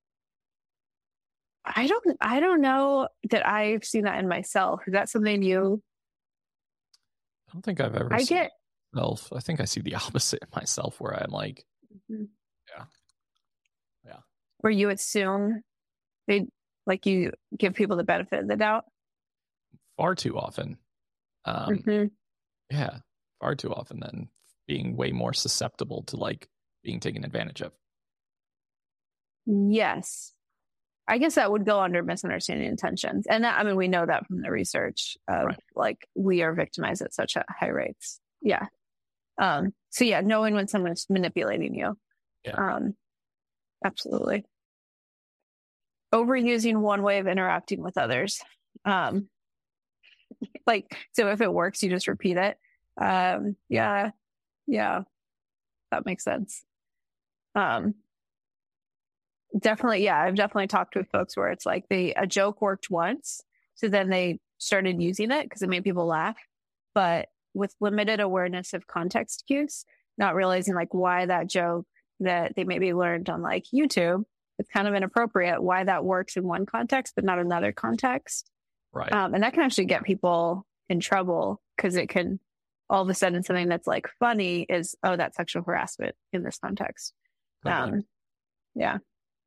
I don't, I don't know that I've seen that in myself. Is that something you? I don't think I've ever I seen get, myself. I think I see the opposite in myself where I'm like, mm-hmm. yeah, yeah. Where you assume they like you give people the benefit of the doubt. Far too often. Um, mm-hmm. Yeah, far too often than being way more susceptible to like being taken advantage of. Yes. I guess that would go under misunderstanding intentions. And that, I mean, we know that from the research of right. like we are victimized at such high rates. Yeah. Um, so yeah, knowing when someone's manipulating you. Yeah. Um, absolutely. Overusing one way of interacting with others. Um, like, so if it works, you just repeat it. Um, yeah. Yeah. That makes sense. Um, Definitely. Yeah. I've definitely talked with folks where it's like they, a joke worked once. So then they started using it because it made people laugh, but with limited awareness of context cues, not realizing like why that joke that they maybe learned on like YouTube, it's kind of inappropriate, why that works in one context, but not another context. Right. Um, and that can actually get people in trouble because it can all of a sudden something that's like funny is, oh, that's sexual harassment in this context. Totally. Um, yeah.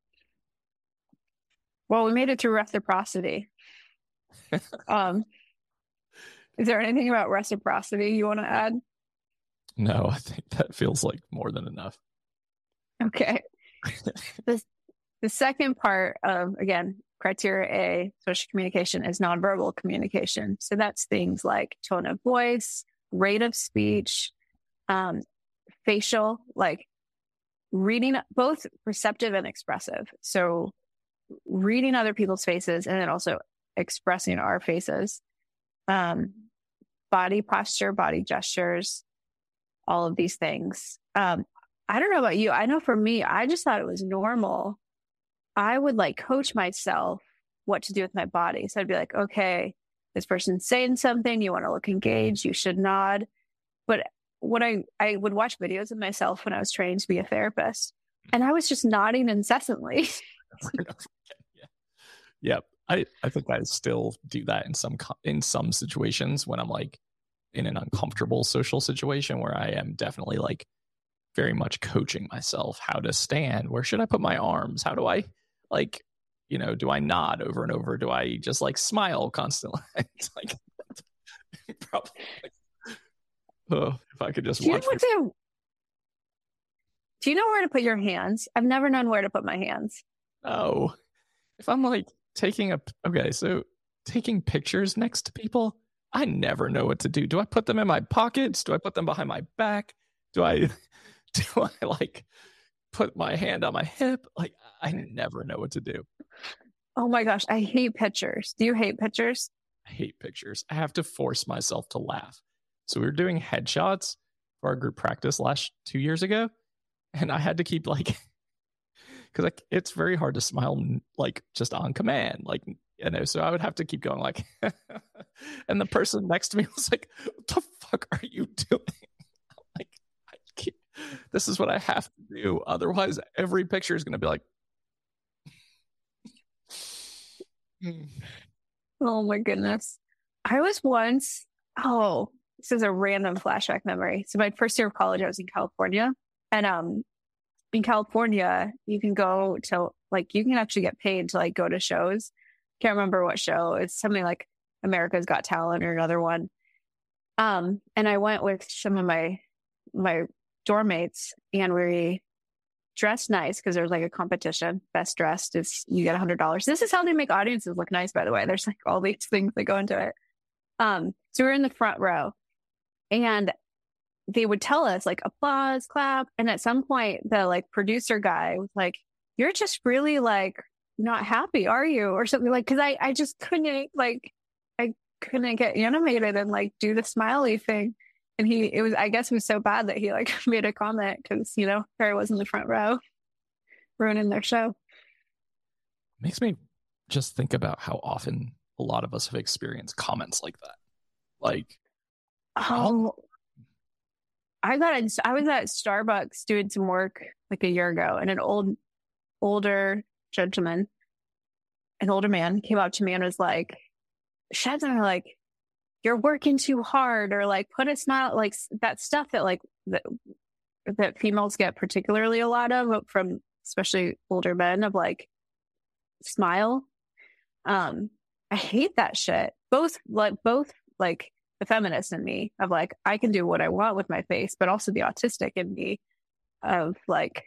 Well, we made it through reciprocity. um, is there anything about reciprocity you want to add? No, I think that feels like more than enough. Okay. the, the second part of, again, criteria A, social communication is nonverbal communication. So that's things like tone of voice, rate of speech, um, facial, like reading, both receptive and expressive. So reading other people's faces and then also expressing our faces, um, body posture, body gestures, all of these things. Um, I don't know about you. I know for me, I just thought it was normal. I would like coach myself what to do with my body. So I'd be like, okay, this person's saying something. You want to look engaged. You should nod. But what I, I would watch videos of myself when I was training to be a therapist, and I was just nodding incessantly. yeah. Yep. I, I think I still do that in some in some situations when I'm like in an uncomfortable social situation where I am definitely like very much coaching myself how to stand. Where should I put my arms? How do I like, you know, do I nod over and over? Do I just like smile constantly? It's like Probably. Oh, if I could just Do you know watch. what to, do you know where to put your hands? I've never known where to put my hands. Oh, if I'm like taking a okay, so taking pictures next to people, I never know what to do. Do I put them in my pockets? Do I put them behind my back? Do I do I like put my hand on my hip? Like I never know what to do. Oh my gosh, I hate pictures. Do you hate pictures? I hate pictures. I have to force myself to laugh. So we were doing headshots for our group practice last two years ago, and I had to keep like, because like it's very hard to smile like just on command, like you know. So I would have to keep going like, and the person next to me was like, "What the fuck are you doing?" I'm like, I can't, this is what I have to do. Otherwise, every picture is going to be like. Oh my goodness. I was once, oh, this is a random flashback memory. So my first year of college, I was in California. And um in California, you can go to like you can actually get paid to like go to shows. Can't remember what show. It's something like America's Got Talent or another one. Um, and I went with some of my my dorm mates and we dressed nice because there was like a competition. Best dressed is you get a hundred dollars. This is how they make audiences look nice, by the way. There's like all these things that go into it. Um, so we we're in the front row and they would tell us like applause, clap. And at some point the like producer guy was like, "You're just really like not happy, are you?" Or something like, cause I, I just couldn't like, I couldn't get animated and like do the smiley thing. And he, it was, I guess it was so bad that he like made a comment because, you know, Harry was in the front row ruining their show. Makes me just think about how often a lot of us have experienced comments like that. Like, oh, I got, in, I was at Starbucks doing some work like a year ago and an old, older gentleman, an older man came up to me and was like, said something like, "You're working too hard," or like put a smile, like that stuff that like that, that females get particularly a lot of from especially older men of like smile. Um, I hate that shit. Both like both like the feminist in me of like I can do what I want with my face, but also the autistic in me of like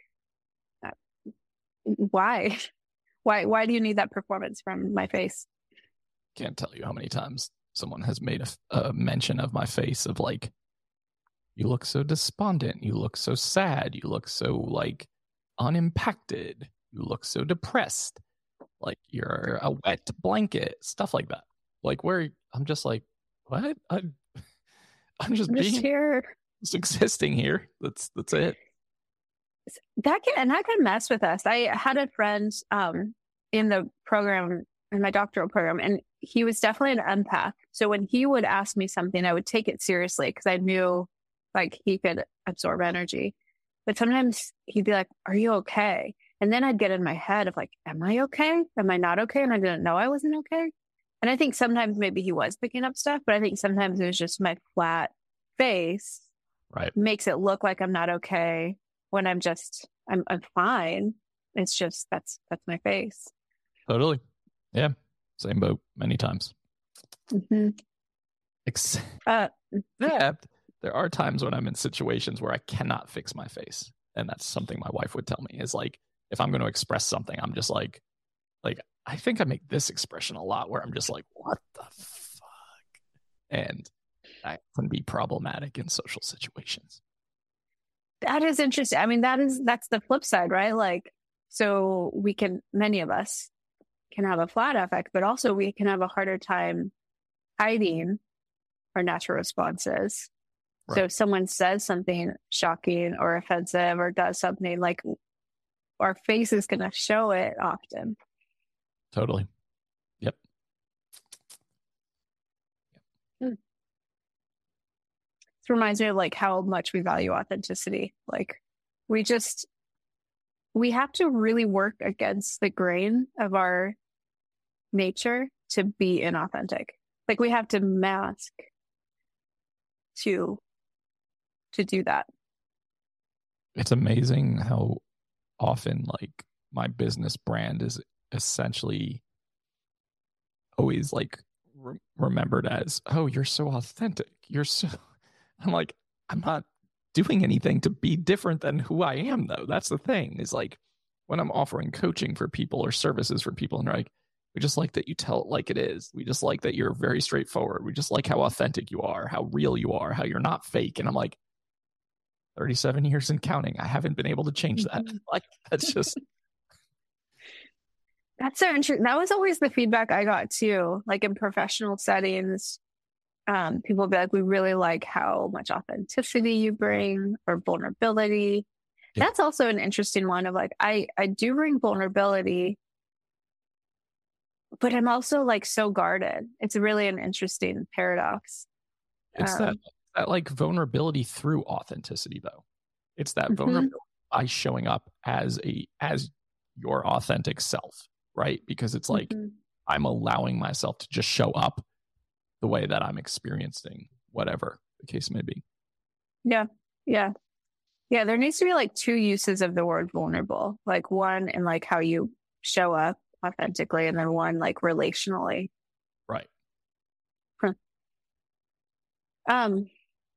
why, why, why do you need that performance from my face? Can't tell you how many times someone has made a, a mention of my face of like, "You look so despondent. You look so sad. You look so like unimpacted. You look so depressed. Like you're a wet blanket," stuff like that. Like where I'm just like, what? I, I'm just I'm just being here, just existing here. That's that's it. That can and that can mess with us. I had a friend um in the program in my doctoral program, and he was definitely an empath. So when he would ask me something, I would take it seriously because I knew like he could absorb energy. But sometimes he'd be like, "Are you okay?" And then I'd get in my head of like, "Am I okay? Am I not okay?" And I didn't know I wasn't okay. And I think sometimes maybe he was picking up stuff, but I think sometimes it was just my flat face right makes it look like I'm not okay when I'm just I'm I'm fine. It's just that's that's my face. Totally. Yeah. Same boat many times. Mm-hmm. Except uh, there are times when I'm in situations where I cannot fix my face. And that's something my wife would tell me is like, if I'm going to express something, I'm just like, like, I think I make this expression a lot where I'm just like, what the fuck? And that can be problematic in social situations. That is interesting. I mean, that is, that's the flip side, right? Like, so we can, many of us can have a flat affect, but also we can have a harder time hiding our natural responses. Right. So if someone says something shocking or offensive or does something, like our face is going to show it often. Totally. Yep. Hmm. This reminds me of like how much we value authenticity. Like we just, we have to really work against the grain of our nature to be inauthentic. Like we have to mask to, to do that. It's amazing how often like my business brand is essentially always like re- remembered as, oh, you're so authentic. You're so, I'm like, I'm not doing anything to be different than who I am, though. That's the thing, is like when I'm offering coaching for people or services for people, and they're like, we just like that you tell it like it is. We just like that you're very straightforward. We just like how authentic you are, how real you are, how you're not fake. And I'm like, thirty-seven years and counting, I haven't been able to change that. Like, that's just. That's so interesting. That was always the feedback I got too. Like in professional settings, um, people would be like, we really like how much authenticity you bring, or vulnerability. Yeah. That's also an interesting one of like, I, I do bring vulnerability, but I'm also like so guarded. It's really an interesting paradox. It's um, that, that like vulnerability through authenticity, though. It's that mm-hmm. vulnerability by showing up as a, as your authentic self, right? Because it's like, mm-hmm. I'm allowing myself to just show up the way that I'm experiencing whatever the case may be. Yeah. Yeah. Yeah. There needs to be like two uses of the word vulnerable, like one in like how you show up authentically, and then one like relationally. Right. Huh. Um,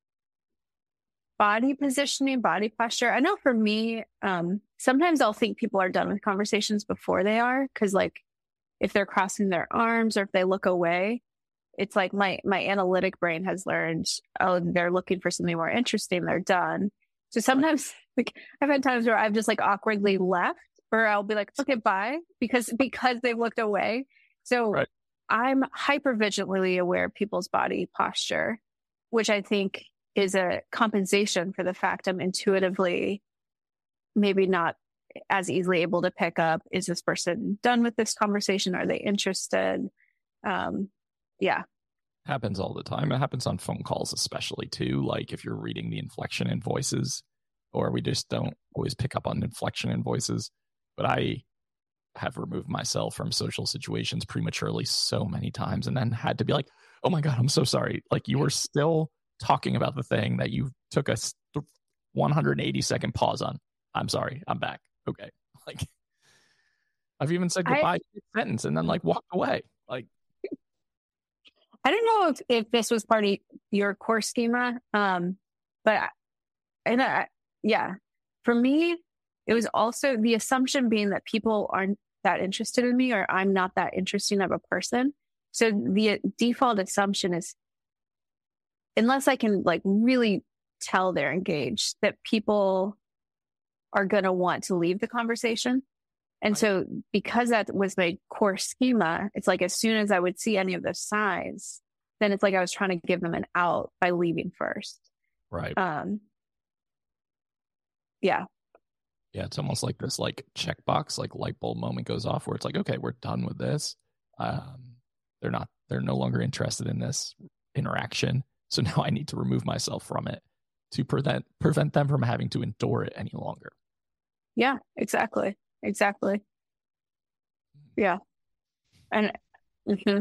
body positioning, body posture. I know for me, um, sometimes I'll think people are done with conversations before they are. Cause like if they're crossing their arms or if they look away, it's like my, my analytic brain has learned, oh, they're looking for something more interesting. They're done. So sometimes like I've had times where I've just like awkwardly left, or I'll be like, okay, bye, because, because they've looked away. So right. I'm hyper vigilantly aware of people's body posture, which I think is a compensation for the fact I'm intuitively maybe not as easily able to pick up, is this person done with this conversation? Are they interested? Um, yeah. Happens all the time. It happens on phone calls, especially too. Like if you're reading the inflection in voices, or we just don't always pick up on inflection in voices. But I have removed myself from social situations prematurely so many times, and then had to be like, oh my God, I'm so sorry. Like you were still talking about the thing that you took a one hundred eighty second pause on. I'm sorry. I'm back. Okay. Like I've even said goodbye I, to a sentence and then like walked away. Like, I don't know if, if this was part of your core schema. Um, but, and I, yeah, for me, it was also the assumption being that people aren't that interested in me, or I'm not that interesting of a person. So the default assumption is, unless I can like really tell they're engaged, that people are going to want to leave the conversation. And so because that was my core schema, it's like, as soon as I would see any of those signs, then it's like I was trying to give them an out by leaving first. Right. Um, yeah. Yeah. It's almost like this like checkbox, like light bulb moment goes off where it's like, okay, we're done with this. Um, they're not, they're no longer interested in this interaction. So now I need to remove myself from it to prevent, prevent them from having to endure it any longer. Yeah, exactly. Exactly. Yeah. And mm-hmm.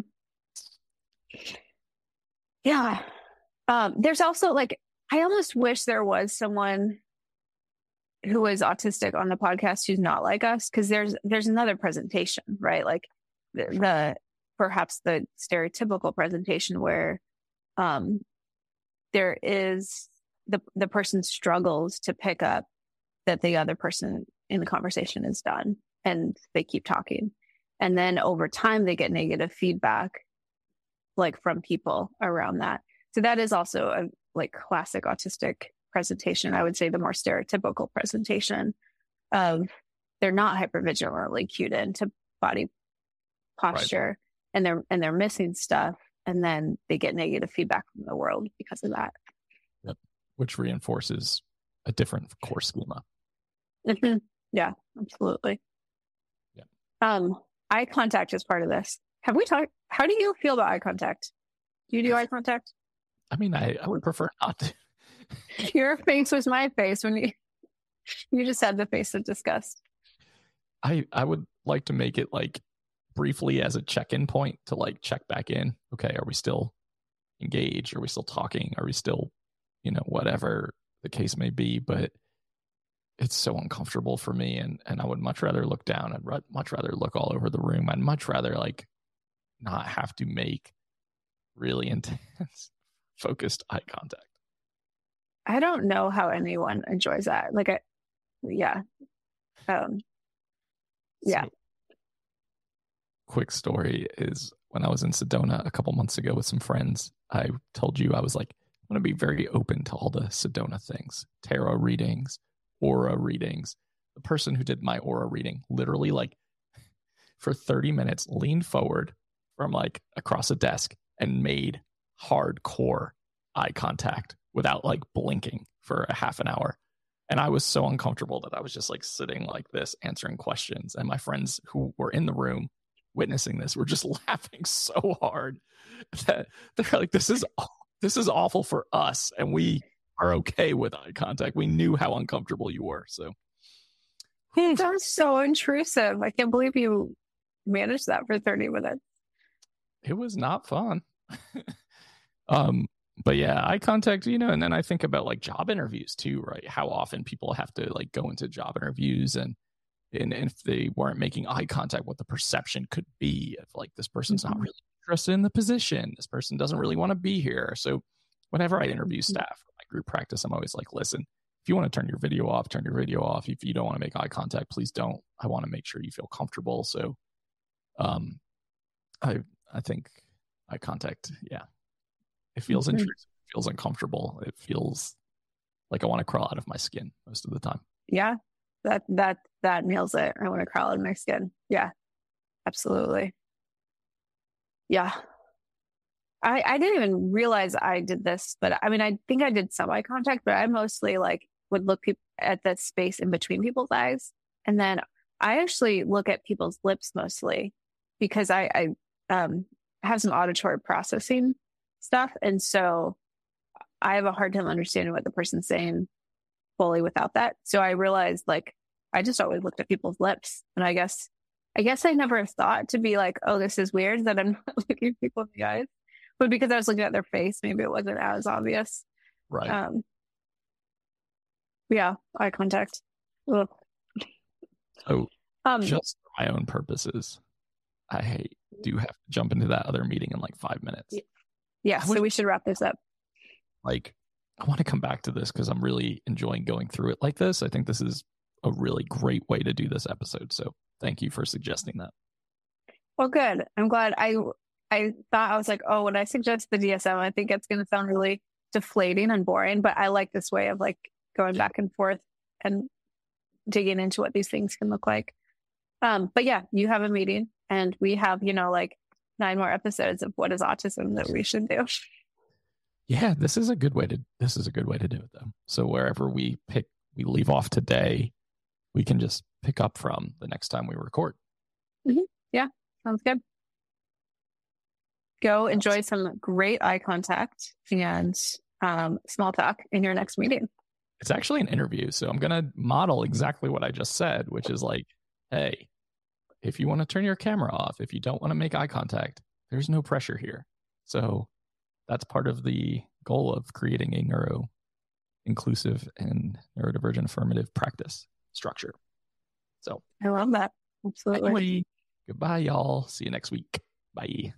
yeah. Um, there's also like, I almost wish there was someone who was autistic on the podcast who's not like us. Cause there's, there's another presentation, right? Like the, the perhaps the stereotypical presentation where, um, there is the, the person struggles to pick up that the other person in the conversation is done, and they keep talking. And then over time, they get negative feedback, like from people around that. So that is also a like classic autistic presentation. I would say the more stereotypical presentation of they're not hypervigilantly cued into body posture, right. and they're, and they're missing stuff. And then they get negative feedback from the world because of that. Yep. Which reinforces a different core schema. Mm-hmm. Yeah, absolutely. Yeah. Um, eye contact is part of this. Have we talked? How do you feel about eye contact? Do you do eye contact? I mean, I, I would prefer not to. Your face was my face when you you just had the face of disgust. I I would like to make it like briefly as a check-in point to like check back in. Okay, are we still engaged? Are we still talking? Are we still, you know, whatever the case may be? But it's so uncomfortable for me, and and I would much rather look down. I'd much rather look all over the room. I'd much rather like not have to make really intense, focused eye contact. I don't know how anyone enjoys that. Like, I, yeah. Um, yeah. So, quick story is when I was in Sedona a couple months ago with some friends, I told you I was like, I'm going to be very open to all the Sedona things, tarot readings, aura readings. The person who did my aura reading literally like for thirty minutes leaned forward from like across a desk and made hardcore eye contact without like blinking for a half an hour. And I was so uncomfortable that I was just like sitting like this, answering questions. And my friends who were in the room witnessing this were just laughing so hard that they're like, this is, this is awful for us. And we are okay with eye contact. We knew how uncomfortable you were. So it sounds so intrusive. I can't believe you managed that for thirty minutes. It was not fun. um, But yeah, eye contact, you know, and then I think about like job interviews too, right? How often people have to like go into job interviews and and if they weren't making eye contact, what the perception could be of like this person's Mm-hmm. not really interested in the position. This person doesn't really want to be here. So whenever I interview staff for my group practice, I'm always like, listen, if you want to turn your video off, turn your video off. If you don't want to make eye contact, please don't. I want to make sure you feel comfortable. So um I I think eye contact, yeah. It feels Mm-hmm. intrusive. It feels uncomfortable. It feels like I want to crawl out of my skin most of the time. Yeah, that that that nails it. I want to crawl out of my skin. Yeah, absolutely. Yeah, I I didn't even realize I did this, but I mean, I think I did some eye contact, but I mostly like would look peop- at the space in between people's eyes, and then I actually look at people's lips mostly because I I um have some auditory processing stuff. And so I have a hard time understanding what the person's saying fully without that. So I realized like, I just always looked at people's lips. And I guess, I guess I never thought to be like, oh, this is weird that I'm not looking people in the eyes. But because I was looking at their face, maybe it wasn't as obvious. Right. Um, yeah. Eye contact. Ugh. So Um, just for my own purposes, I do have to jump into that other meeting in like five minutes. yeah. I So would- we should wrap this up. Like, I want to come back to this because I'm really enjoying going through it like this. I think this is a really great way to do this episode. So thank you for suggesting that. Well, good. I'm glad. I I thought I was like, oh, when I suggest the D S M, I think it's going to sound really deflating and boring. But I like this way of like going back and forth and digging into what these things can look like. Um, but yeah, you have a meeting, and we have, you know, like nine more episodes of what is autism that we should do. Yeah, this is a good way to this is a good way to do it though. So wherever we pick we leave off today, we can just pick up from the next time we record. Sounds good. Go enjoy some great eye contact and um, small talk in your next meeting. It's actually an interview, so I'm going to model exactly what I just said, which is like, hey, if you want to turn your camera off, if you don't want to make eye contact, there's no pressure here. So that's part of the goal of creating a neuro inclusive and neurodivergent affirmative practice structure. So I love that. Absolutely. anyway, goodbye, y'all. See you next week. Bye.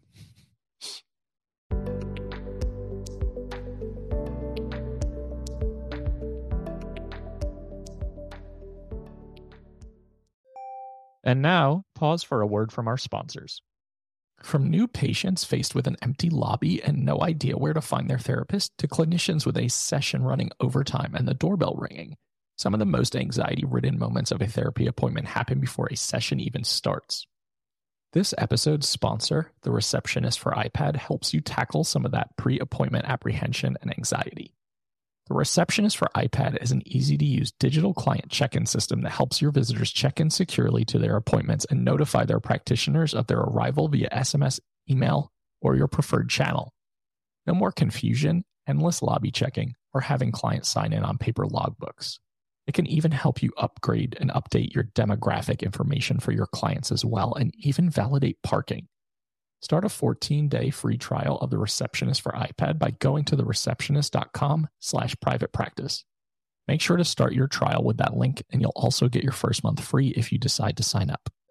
And now, pause for a word from our sponsors. From new patients faced with an empty lobby and no idea where to find their therapist, to clinicians with a session running overtime and the doorbell ringing, some of the most anxiety-ridden moments of a therapy appointment happen before a session even starts. This episode's sponsor, The Receptionist for iPad, helps you tackle some of that pre-appointment apprehension and anxiety. The Receptionist for iPad is an easy-to-use digital client check-in system that helps your visitors check in securely to their appointments and notify their practitioners of their arrival via S M S, email, or your preferred channel. No more confusion, endless lobby checking, or having clients sign in on paper logbooks. It can even help you upgrade and update your demographic information for your clients as well, and even validate parking. Start a fourteen-day free trial of The Receptionist for iPad by going to thereceptionist.com slash private practice. Make sure to start your trial with that link, and you'll also get your first month free if you decide to sign up.